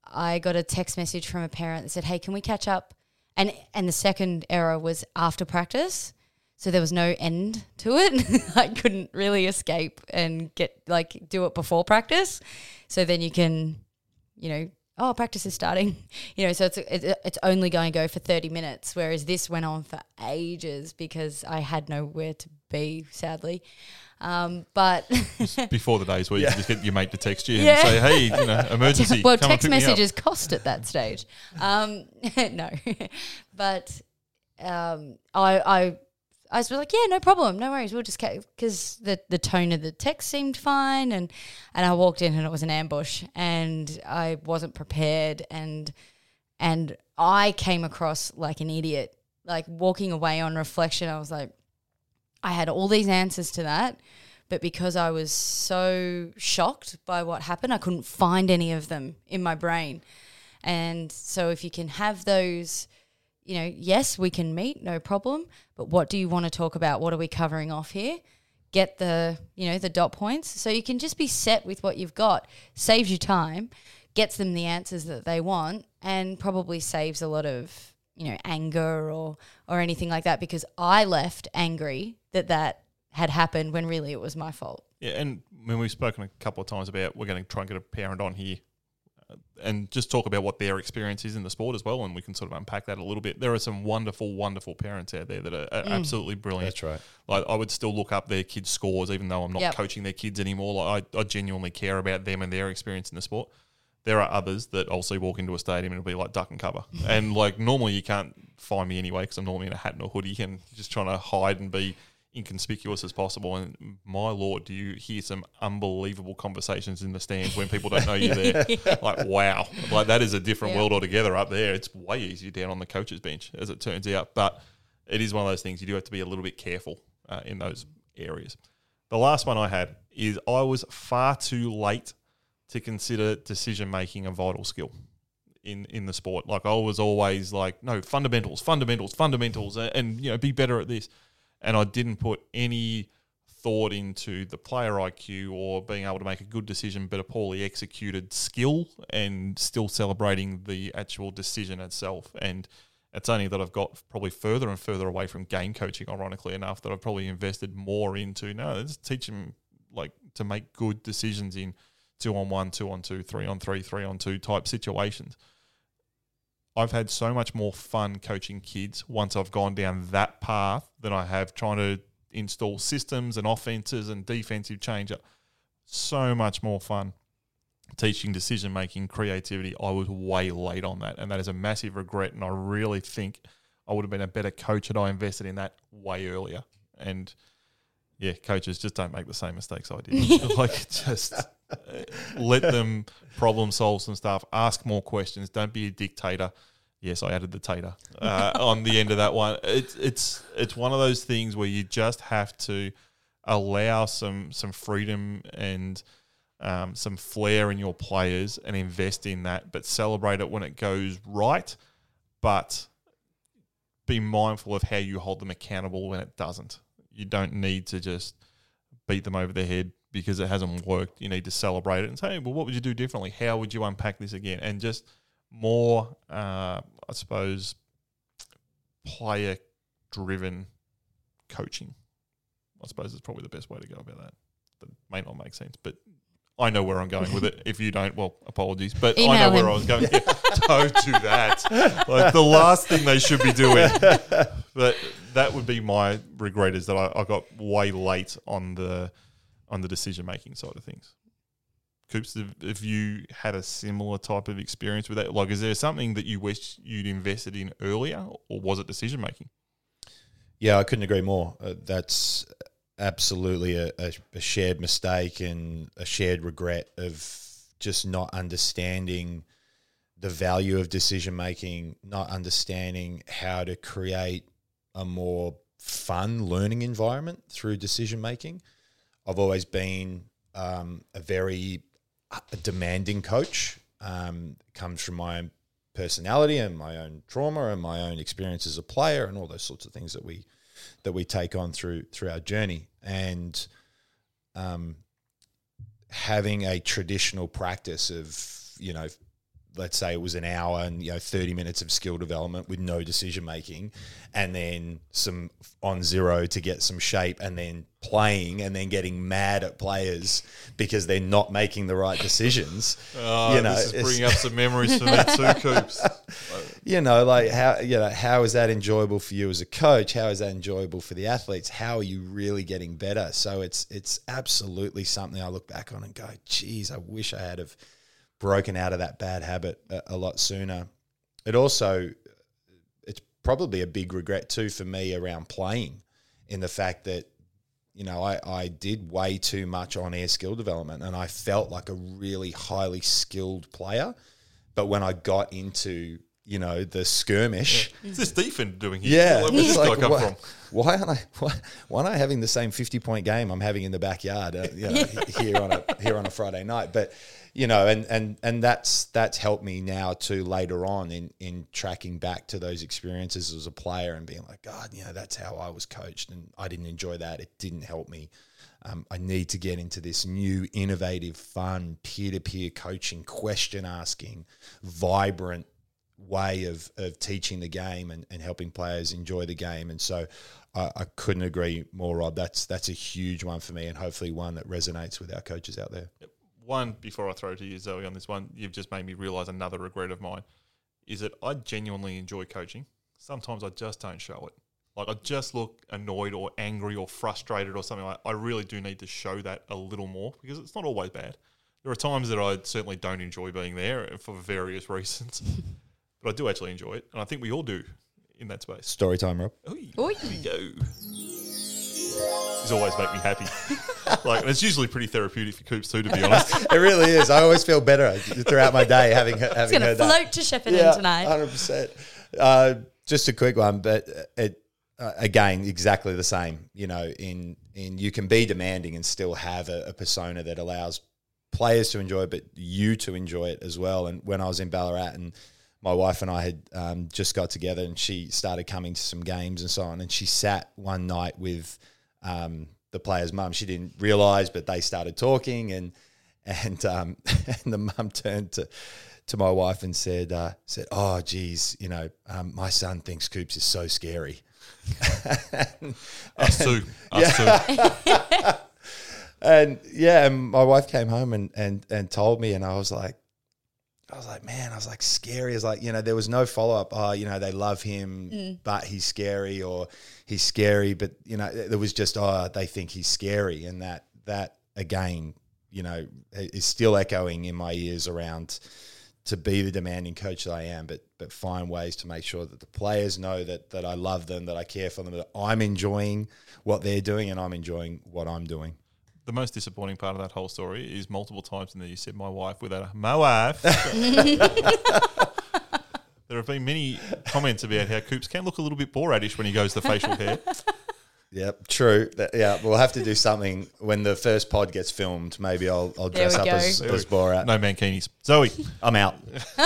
[SPEAKER 4] I got a text message from a parent that said, hey, can we catch up? And and the second error was after practice. So there was no end to it. I couldn't really escape and get like do it before practice. So then you can, you know, oh, practice is starting. You know, so it's it's only going to go for thirty minutes, whereas this went on for ages because I had nowhere to be, sadly. Um, but
[SPEAKER 2] before the days where
[SPEAKER 3] Yeah.
[SPEAKER 2] you just get your mate to text you
[SPEAKER 4] Yeah.
[SPEAKER 2] and say, hey, you know, emergency.
[SPEAKER 4] well,
[SPEAKER 2] come and
[SPEAKER 4] text
[SPEAKER 2] pick me up.
[SPEAKER 4] messages cost at that stage. Um, no, but um, I, I, I was like, yeah, no problem, no worries. We'll just because the the tone of the text seemed fine, and and I walked in and it was an ambush, and I wasn't prepared, and and I came across like an idiot. Like walking away on reflection, I was like, I had all these answers to that. But because I was so shocked by what happened, I couldn't find any of them in my brain. And so if you can have those, you know, yes, we can meet, no problem. But what do you want to talk about? What are we covering off here? Get the, you know, the dot points. So you can just be set with what you've got. Saves you time, gets them the answers that they want, and probably saves a lot of, you know, anger or or anything like that, because I left angry that that had happened when really it was my fault.
[SPEAKER 2] Yeah, and when we've spoken a couple of times about we're going to try and get a parent on here uh, and just talk about what their experience is in the sport as well, and we can sort of unpack that a little bit. There are some wonderful, wonderful parents out there that are, are
[SPEAKER 4] Mm.
[SPEAKER 2] absolutely brilliant.
[SPEAKER 3] That's right.
[SPEAKER 2] Like I would still look up their kids' scores even though I'm not
[SPEAKER 4] Yep.
[SPEAKER 2] coaching their kids anymore. Like I, I genuinely care about them and their experience in the sport. There are others that also walk into a stadium and it'll be like duck and cover. And like normally you can't find me anyway because I'm normally in a hat and a hoodie and just trying to hide and be inconspicuous as possible. And my Lord, do you hear some unbelievable conversations in the stands when people don't know you're there? Like, wow. Like that is a different
[SPEAKER 4] Yeah.
[SPEAKER 2] world altogether up there. It's way easier down on the coach's bench as it turns out. But it is one of those things you do have to be a little bit careful uh, in those areas. The last one I had is I was far too late to consider decision-making a vital skill in, in the sport. Like I was always like, no, fundamentals, fundamentals, fundamentals, and, and you know, be better at this. And I didn't put any thought into the player I Q or being able to make a good decision, but a poorly executed skill, and still celebrating the actual decision itself. And it's only that I've got probably further and further away from game coaching, ironically enough, that I've probably invested more into, no, let's teach them like to make good decisions in two on one, two on two, three on three, three on two type situations. I've had so much more fun coaching kids once I've gone down that path than I have trying to install systems and offenses and defensive change. So much more fun teaching decision-making, creativity. I was way late on that, and that is a massive regret, and I really think I would have been a better coach had I invested in that way earlier. And, yeah, coaches, just don't make the same mistakes I did. Like, just uh, let them problem solve some stuff. Ask more questions. Don't be a dictator. Yes, I added the tater uh, on the end of that one. It's it's it's one of those things where you just have to allow some some freedom and um, some flair in your players and invest in that, but celebrate it when it goes right. But be mindful of how you hold them accountable when it doesn't. You don't need to just beat them over the head because it hasn't worked. You need to celebrate it and say, well, what would you do differently? How would you unpack this again? And just more, uh, I suppose, player-driven coaching. I suppose is probably the best way to go about that. That may not make sense, but I know where I'm going with it. If you don't, well, apologies. But
[SPEAKER 4] Email
[SPEAKER 2] I know where
[SPEAKER 4] him.
[SPEAKER 2] I was going. Yeah, don't do that. Like the last thing they should be doing. But that would be my regret, is that I, I got way late on the on the decision-making side of things. Coops, have, have you had a similar type of experience with that? Like, is there something that you wish you'd invested in earlier, or was it decision-making?
[SPEAKER 3] Yeah, I couldn't agree more. Uh, that's absolutely a, a, a shared mistake and a shared regret of just not understanding the value of decision-making, not understanding how to create a more fun learning environment through decision-making. I've always been um, a very a demanding coach. Um, comes from my own personality and my own trauma and my own experience as a player and all those sorts of things that we that we take on through through our journey. And um, having a traditional practice of, you know, let's say it was an hour and, you know, thirty minutes of skill development with no decision making, and then some on zero to get some shape, and then playing and then getting mad at players because they're not making the right decisions.
[SPEAKER 2] Oh,
[SPEAKER 3] you know,
[SPEAKER 2] this is
[SPEAKER 3] it's-
[SPEAKER 2] bringing up some memories for me too, Coops.
[SPEAKER 3] you know, like how, you know, how is that enjoyable for you as a coach? How is that enjoyable for the athletes? How are you really getting better? So it's, it's absolutely something I look back on and go, geez, I wish I had have broken out of that bad habit a, a lot sooner. It also, it's probably a big regret too for me around playing, in the fact that, you know, I, I did way too much on-air skill development, and I felt like a really highly skilled player. But when I got into, you know, the skirmish,
[SPEAKER 2] What's this defender doing here?
[SPEAKER 3] yeah,
[SPEAKER 2] Like, where's
[SPEAKER 3] it's
[SPEAKER 2] this guy
[SPEAKER 3] like,
[SPEAKER 2] come
[SPEAKER 3] why,
[SPEAKER 2] from?
[SPEAKER 3] why aren't I? Why, why aren't I having the same fifty-point game I'm having in the backyard? Uh, you know, here on a here on a Friday night, but you know, and and and that's that's helped me now too later on in in tracking back to those experiences as a player and being like, God, you know, that's how I was coached, and I didn't enjoy that. It didn't help me. Um, I need to get into this new, innovative, fun, peer-to-peer coaching, question asking, vibrant way of of teaching the game and, and helping players enjoy the game. And so I, I couldn't agree more, Rob. That's that's a huge one for me, and hopefully one that resonates with our coaches out there.
[SPEAKER 2] Yep. One, before I throw to you, Zoe, on this one, you've just made me realise another regret of mine is that I genuinely enjoy coaching. Sometimes I just don't show it. Like, I just look annoyed or angry or frustrated or something like that. I really do need to show that a little more, because it's not always bad. There are times that I certainly don't enjoy being there for various reasons, but I do actually enjoy it, and I think we all do in that space.
[SPEAKER 3] Story time, Rob.
[SPEAKER 2] Oy,
[SPEAKER 4] Oy.
[SPEAKER 2] Here we go. These always make me happy. Like, and it's usually pretty therapeutic for Coops too, to be honest.
[SPEAKER 3] It really is. I always feel better throughout my day having having
[SPEAKER 4] It's going to
[SPEAKER 3] heard that.
[SPEAKER 4] float to Shepparton
[SPEAKER 3] Yeah,
[SPEAKER 4] tonight.
[SPEAKER 3] one hundred percent. Uh, just a quick one, but it uh, again exactly the same. You know, in in you can be demanding and still have a, a persona that allows players to enjoy it, but you to enjoy it as well. And when I was in Ballarat, and my wife and I had um, just got together, and she started coming to some games and so on, and she sat one night with um, the player's mum. She didn't realise, but they started talking, and and um, and the mum turned to to my wife and said, uh, said, "Oh, geez, you know, um, my son thinks Coops is so scary." and,
[SPEAKER 2] Us too. Us too.
[SPEAKER 3] and yeah, and my wife came home and, and, and told me, and I was like, I was like, man, I was like, scary. It's like, you know, there was no follow up. Oh, you know, they love him,
[SPEAKER 4] Mm.
[SPEAKER 3] but he's scary, or he's scary, but you know, there was just, oh, they think he's scary. And that, that again, you know, is still echoing in my ears around to be the demanding coach that I am, but, but find ways to make sure that the players know that, that I love them, that I care for them, that I'm enjoying what they're doing and I'm enjoying what I'm doing.
[SPEAKER 2] The most disappointing part of that whole story is multiple times in there you said my wife without a my wife. There have been many comments about how Coops can look a little bit Borat-ish when he goes the facial hair.
[SPEAKER 3] Yep, true. That, yeah, we'll have to do something when the first pod gets filmed. Maybe I'll, I'll
[SPEAKER 4] There
[SPEAKER 3] dress
[SPEAKER 4] we
[SPEAKER 3] up
[SPEAKER 4] go.
[SPEAKER 3] as, as Borat.
[SPEAKER 2] No mankinis. Zoe.
[SPEAKER 3] I'm out.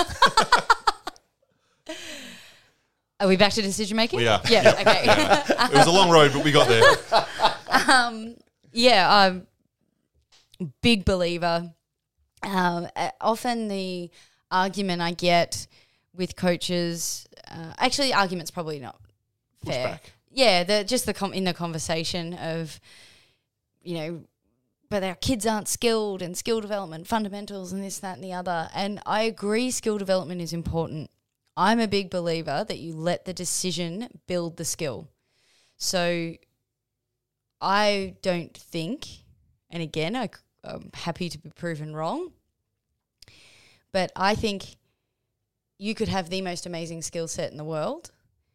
[SPEAKER 4] Are we back to decision making?
[SPEAKER 2] We are.
[SPEAKER 4] Yeah, okay.
[SPEAKER 2] It was a long road, but we got there.
[SPEAKER 4] um, yeah, I'm a big believer. Um, uh, often the argument I get with coaches, uh, actually, argument's probably not fair.
[SPEAKER 2] Pushback.
[SPEAKER 4] Yeah, the, just the com- in the conversation of, you know, but our kids aren't skilled, and skill development, fundamentals, and this, that, and the other. And I agree, skill development is important. I'm a big believer that you let the decision build the skill. So I don't think, and again, I, I'm happy to be proven wrong, but I think you could have the most amazing skill set in the world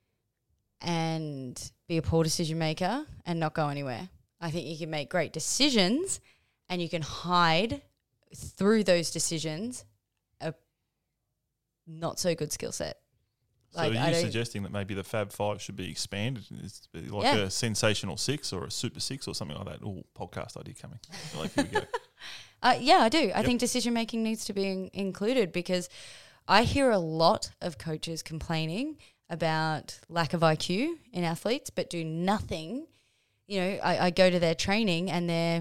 [SPEAKER 4] and be a poor decision maker and not go anywhere. I think you can make great decisions and you can hide through those decisions a not so good skill set.
[SPEAKER 2] So
[SPEAKER 4] Like,
[SPEAKER 2] are
[SPEAKER 4] I
[SPEAKER 2] you
[SPEAKER 4] don't-
[SPEAKER 2] suggesting that maybe the Fab Five should be expanded? It's like
[SPEAKER 4] Yeah.
[SPEAKER 2] a sensational six or a super six or something like that? Oh, podcast idea coming. Like, here we go.
[SPEAKER 4] Uh, yeah, I do. I
[SPEAKER 2] Yep.
[SPEAKER 4] think decision making needs to be in- included because I hear a lot of coaches complaining about lack of I Q in athletes, but do nothing. You know, I, I go to their training and they're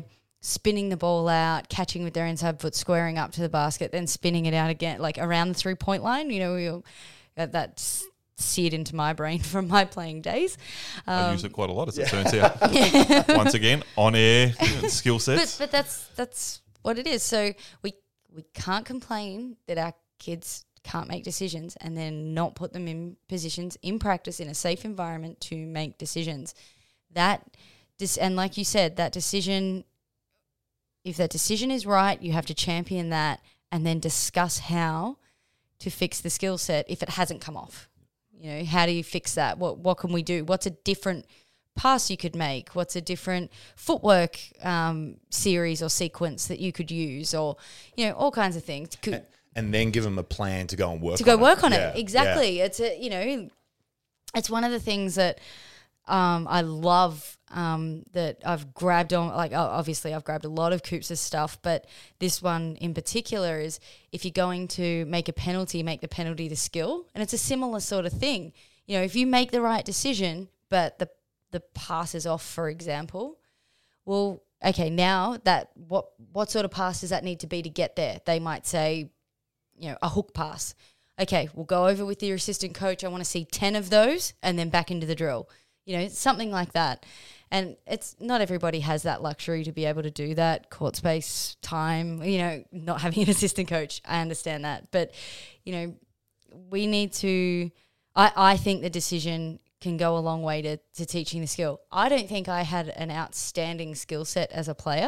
[SPEAKER 4] spinning the ball out, catching with their inside foot, squaring up to the basket, then spinning it out again, like around the three-point line. You know, we'll, that, that's seared into my brain from my playing days. Um,
[SPEAKER 2] I use it quite a lot, as it turns out. Once again, on-air skill sets.
[SPEAKER 4] But, but that's that's what it is. So we we can't complain that our kids can't make decisions and then not put them in positions in practice in a safe environment to make decisions. That dis- and like you said, that decision, if that decision is right, you have to champion that and then discuss how to fix the skill set if it hasn't come off. You know, how do you fix that? What what can we do? What's a different pass you could make? What's a different footwork um, series or sequence that you could use, or you know, all kinds of things. Could,
[SPEAKER 3] and, and then give them a plan to go and work
[SPEAKER 4] to go
[SPEAKER 3] on
[SPEAKER 4] work
[SPEAKER 3] it.
[SPEAKER 4] on
[SPEAKER 3] Yeah,
[SPEAKER 4] it. Exactly.
[SPEAKER 3] yeah.
[SPEAKER 4] It's a you know, it's one of the things that um, I love um, that I've grabbed on. Like obviously, I've grabbed a lot of Coops' stuff, but this one in particular is if you're going to make a penalty, make the penalty the skill, and it's a similar sort of thing. You know, if you make the right decision, but the the pass is off, for example, well, okay, now that what what sort of pass does that need to be to get there? They might say, you know, a hook pass. Okay, we'll go over with your assistant coach. I want to see ten of those and then back into the drill. You know, something like that. And it's not everybody has that luxury to be able to do that. Court space, time, you know, not having an assistant coach. I understand that. But, you know, we need to, I, I think the decision can go a long way to, to teaching the skill. I don't think I had an outstanding skill set as a player.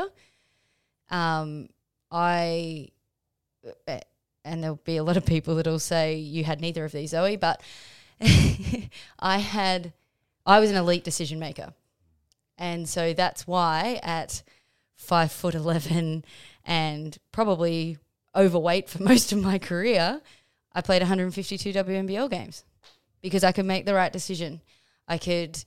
[SPEAKER 4] Um, I, and there'll be a lot of people that'll say you had neither of these, Zoe, but I had, I was an elite decision maker. And so that's why at five foot eleven and probably overweight for most of my career, I played one hundred fifty-two W N B L games because I could make the right decision. I could,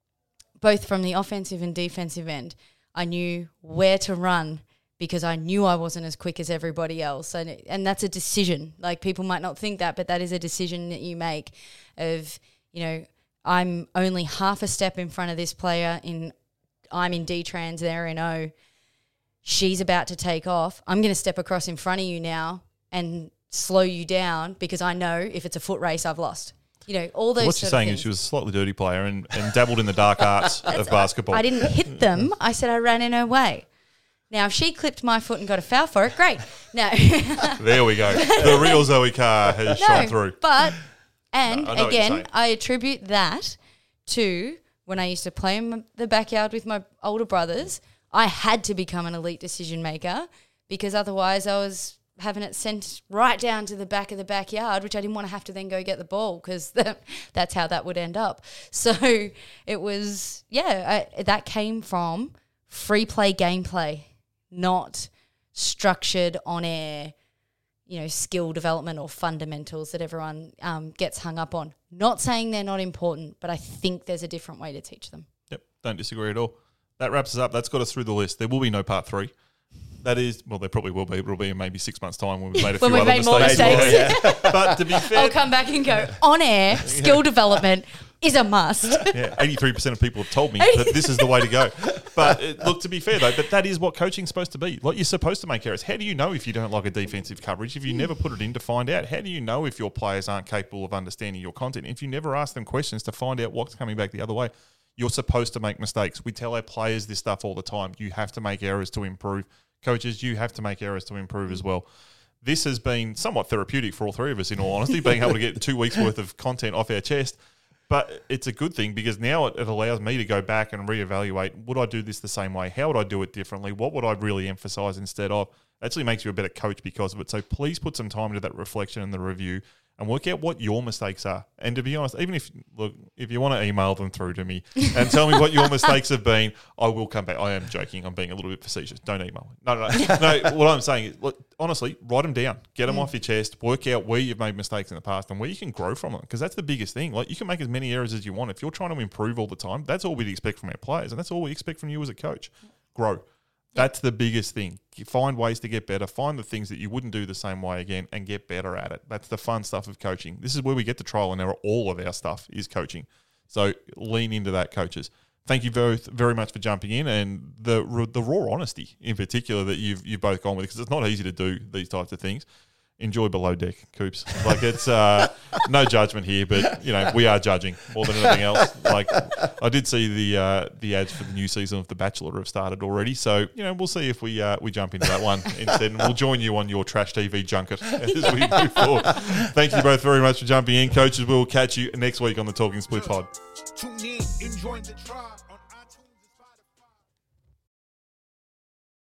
[SPEAKER 4] both from the offensive and defensive end, I knew where to run because I knew I wasn't as quick as everybody else. And, and that's a decision. Like, people might not think that, but that is a decision that you make of, you know, I'm only half a step in front of this player. In I'm in D-trans, they're in O. She's about to take off. I'm going to step across in front of you now and slow you down because I know if it's a foot race, I've lost. You know, all those.
[SPEAKER 2] What
[SPEAKER 4] sort
[SPEAKER 2] you're
[SPEAKER 4] of
[SPEAKER 2] saying
[SPEAKER 4] things.
[SPEAKER 2] is she was a slightly dirty player and, and dabbled in the dark arts of basketball.
[SPEAKER 4] I didn't hit them. I said I ran in her way. Now, if she clipped my foot and got a foul for it, great. No.
[SPEAKER 2] There we go. The real Zoe Carr has
[SPEAKER 4] no,
[SPEAKER 2] shone through.
[SPEAKER 4] But, and
[SPEAKER 2] No, I know what you're
[SPEAKER 4] again,
[SPEAKER 2] saying.
[SPEAKER 4] I attribute that to when I used to play in the backyard with my older brothers. I had to become an elite decision maker because otherwise I was having it sent right down to the back of the backyard, which I didn't want to have to then go get the ball because that, that's how that would end up. So it was, yeah, I, that came from free play gameplay, not structured on air, you know, skill development or fundamentals that everyone um, gets hung up on. Not saying they're not important, but I think there's a different way to teach them.
[SPEAKER 2] Yep, don't disagree at all. That wraps us up. That's got us through the list. There will be no part three. That is, well, there probably will be, but it'll be in maybe six months' time when we've made a
[SPEAKER 4] When
[SPEAKER 2] few
[SPEAKER 4] we've
[SPEAKER 2] other
[SPEAKER 4] made more
[SPEAKER 2] mistakes.
[SPEAKER 4] mistakes.
[SPEAKER 2] But to be fair,
[SPEAKER 4] I'll come back and go, on air, skill development is a must.
[SPEAKER 2] yeah, eighty-three percent of people have told me that this is the way to go. But it, look, to be fair though, but that is what coaching's supposed to be. Like, you're supposed to make errors. How do you know if you don't like a defensive coverage? If you never put it in to find out, how do you know if your players aren't capable of understanding your content? If you never ask them questions to find out what's coming back the other way, you're supposed to make mistakes. We tell our players this stuff all the time. You have to make errors to improve. Coaches, you have to make errors to improve as well. This has been somewhat therapeutic for all three of us, in all honesty, being able to get two weeks' worth of content off our chest. But it's a good thing because now it, it allows me to go back and reevaluate, would I do this the same way? How would I do it differently? What would I really emphasize instead of? It actually makes you a better coach because of it. So please put some time into that reflection and the review and work out what your mistakes are. And to be honest, even if look, if you want to email them through to me and tell me what your mistakes have been, I will come back. I am joking. I'm being a little bit facetious. Don't email me. No, no, no. no what I'm saying is, look, honestly, write them down. Get them mm. off your chest. Work out where you've made mistakes in the past and where you can grow from them, because that's the biggest thing. Like, you can make as many errors as you want. If you're trying to improve all the time, that's all we'd expect from our players, and that's all we expect from you as a coach. Grow. That's the biggest thing. You find ways to get better. Find the things that you wouldn't do the same way again and get better at it. That's the fun stuff of coaching. This is where we get to trial and error. All of our stuff is coaching. So lean into that, coaches. thank you very, very much for jumping in, and the the raw honesty in particular that you've you've both gone with, because it's not easy to do these types of things. Enjoy Below Deck, Coops. Like, it's uh, no judgment here, but you know we are judging more than anything else. Like, I did see the uh, the ads for the new season of The Bachelor have started already, so you know we'll see if we uh, we jump into that one instead, and we'll join you on your trash T V junket as we move forward. Thank you both very much for jumping in, coaches. We'll catch you next week on the Talking Split Pod.
[SPEAKER 1] Tune in, enjoy the tribe.